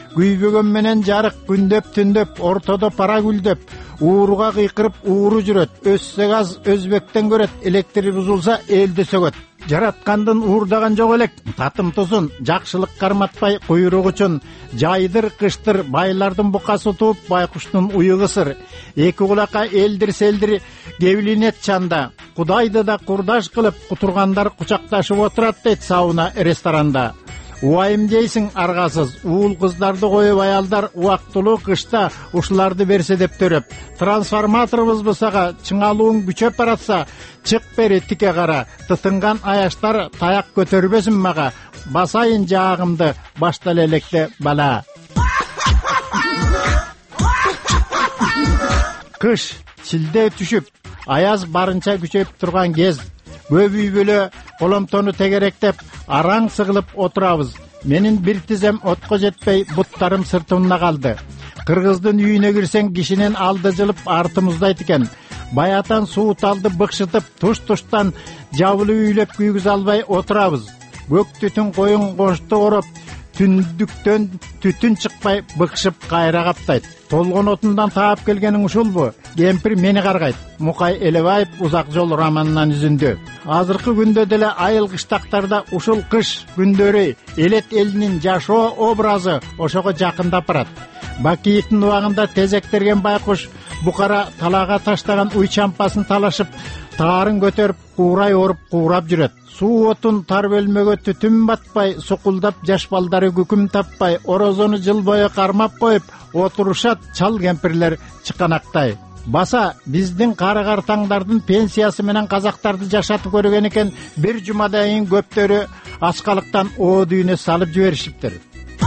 күйбөгөн менен жарык, күндөп түндөп, ортодо пара гүлдөп, ууруга кыйкырып ууру жүрөт. Өссө газ өзбектен көрөт, электр бузулса элди сөгөт. Жараткандын уурдаган жок элек, татым тузун, жакшылык карматпай куйрук үчүн. Жайдыр кыштыр, байлардын букасы тууп, байкуштун уюгу сыр. Эки кулакка элдир селдир кебилинет чанда. Кудайды да курдаш кылып, кутургандар кучакташып отурат дейт сауна ресторанда. Уайым дейсиң аргасыз, уул кыздарды коюп аялдар убактылуу кышта ушуларды берсе деп төрөп. Трансформаторбузбу сага, чыңалууң күчөп баратса, чык бери тике кара. Тытынган аяштар таяк көтөрбөсүн мага, басайын жаагымды баштала электе бала. Кыш чилде түшүп, аяз барынча күчөп турган кез. Көп үй бүлө коломтону тегеректеп, араң сыгылып отурабыз. Менин бир тизем отко жетпей, буттарым сыртымда калды. Кыргыздын үйүнө кирсең, кишинен алды жылып арты муздайт экен. Баятан сууталды быкшытып, туш-туштан жабылып үйлөп күйгүз албай отурабыз. Көк түтүн коюн кошту ороп, түндүктөн түтүн чыкпай быкшып кайра каптайт. Толгон отундан таап келгениң ушулбу? Кемпир мени каргайт. Мукай Элебаев Узак жол романынан үзүндү. Азыркы күндө деле айыл кыштактарда ушул кыш күндөрү элет элинин жашоо образы ошого жакындап барат. Бакиевдин убагында тезектерген байкуш букара талага таштаган уй чампасын талашып, таарын көтөрүп, куурай оруп куурап жүрөт. Суу отун тар бөлмөгө түтүн батпай, сукулдап жаш балдары күкүм таппай, орозону жыл бою кармап коюп отурушат чал кемпирлер чыканактай. Баса биздин кары картаңдардын пенсиясы менен казактарды жашатып көргөн экен, бир жумадан көптөрү ачкалыктан оо дүйүнө салып жиберишиптир.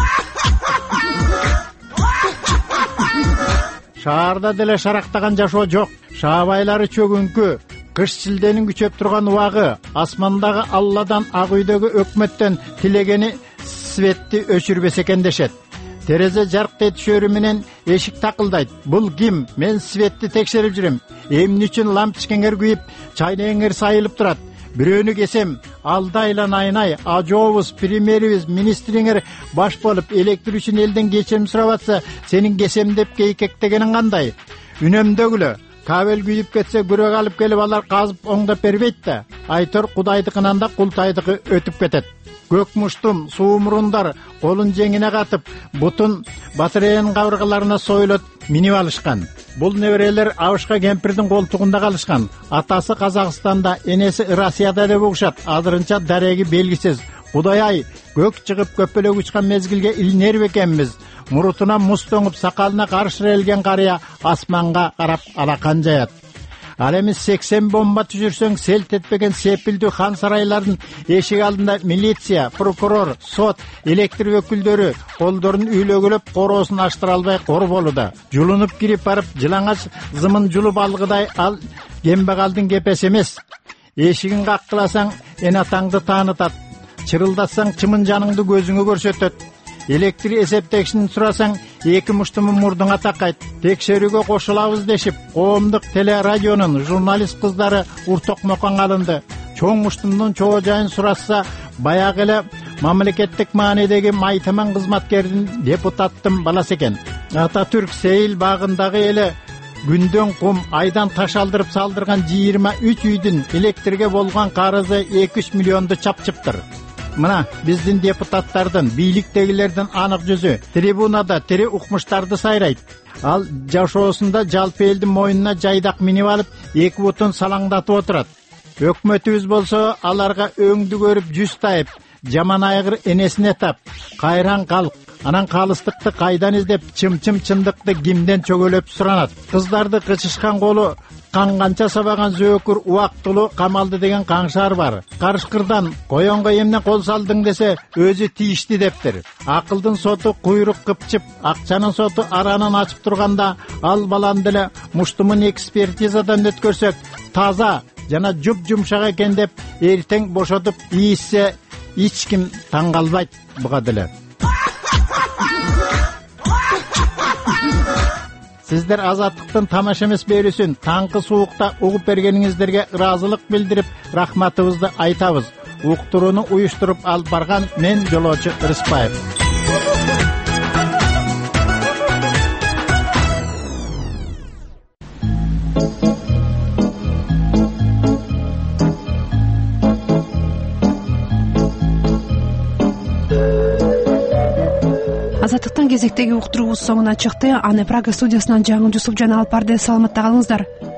Шаарда деле шарактаган жашоо жок. Шаабайлары чөгүнкү. Кыш шилденин күчөп турган убагы, асмандагы Алладан, ак үйдөгү өкмөттөн тилегени светти өчүрбөс экен дешет. Терезе жарктай түшөрү менен эшик такылдайт. Бул ким? Мен светти текшерип жүрөм. Эмне үчүн лампочкеңер күйүп, чайнегеңер сайылып турат? Бирөөнү кесем, алдайлан айнай, ажообуз, премьерибиз, министриңер баш болуп, электр үчүн элден кечирим сурап атса, сенин кесем деп кейкектегениң кандай? Үнөмдөгүлө. Кабел күйүп кетсе, күрөк алып келип алар казып оңдоп бербейт да. Айтор Кудайдыкынан да Култайдыкы өтүп кетет. Көк муштум, суу мурундар колун жеңине катып, бутун батареянын кабыргаларына сойлот минип алышкан. Бул неберелер Абышка кемпирдин колтугунда калышкан. Атасы Казакстанда, энеси Россияда деп угушат. Азырынча дареги белгисиз. Кудай-ай, көк чыгып көпөлөк учкан мезгилге илинер бекенбиз. Мурутуна муз тоңуп, сакалына каршы элген карыя асманга карап алакан жаят. Ал эми 80 бомба түшүрсөң селт этпеген сепилдүү хан сарайлардын эшик алдында милиция, прокурор, сот, электр өкүлдөрү колдорун үйлөгүлөп, короосун аштыра албай кор болууда. Жулунуп кирип барып, жылаңач зымын жулуп алгыдай ал кембагалдын кепеси эмес. Эшигин каккыласаң эн атаңды таанытат. Чырылдатсаң чымын жаныңды көзүңө көрсөтөт. Электр эсептегичин сурасаң, эки муштумун мурдуңа такайт. Текшерүүгө кошулабыз дешип, коомдук телерадионун журналист кыздары уртокмоконго алынды. Чоң муштумдун чоо жайын сурашса, баягы эле мамлекеттик маанидеги майтаман кызматкердин депутаттын баласы экен. Ататүрк Сейил багындагы эле күндөн кум, айдан таш алдырып салдырган 23 үйдүн электрге болгон карызы 2-3 миллионду чапчыптыр. Мына биздин депутаттардын, бийликтегилердин анык жүзү трибунада тири укмуштарды сайрайт. Ал жашоосунда жалпы элдин мойнуна жайдак минип алып, эки бутун салаңдатып отурат. Өкмөтүбүз болсо аларга өңдү көрүп жүз тайып, жаман айгыр энесине тап, кайран калк. Анан калыстыкты кайдан издеп, чым-чым чындыкты кимден чөгөлөп суранат. Кыздарды кычышкан колу канганча сабаган зөөкүр убактылуу камалды деген каңшар бар. Карышкырдан коёнго эмне кол салдың десе, өзү тийишти дептир. Акылдын соту куйрук кыпчып, акчанын соту аранын ачып турганда, ал баланы деле муштумун экспертизадан өткөрсөк, таза жана жуп-жумшак экен деп эртең бошотуп ийишсе, эч ким таң калбайт буга деле. Сиздер Азаттыктын тамаша эмес берүүсүн таңкы суукта угуп бергениңиздерге ыраазылык билдирип, рахматыбызды айтабыз. Уктурууну уюштуруп алып барган мен жолоочу Рыспаев. кезектеги уктуруубуз соңуна чыкты. Аны Прага студиясынан Жаңыл Жусупжан алып барды. Саламатта калыңыздар.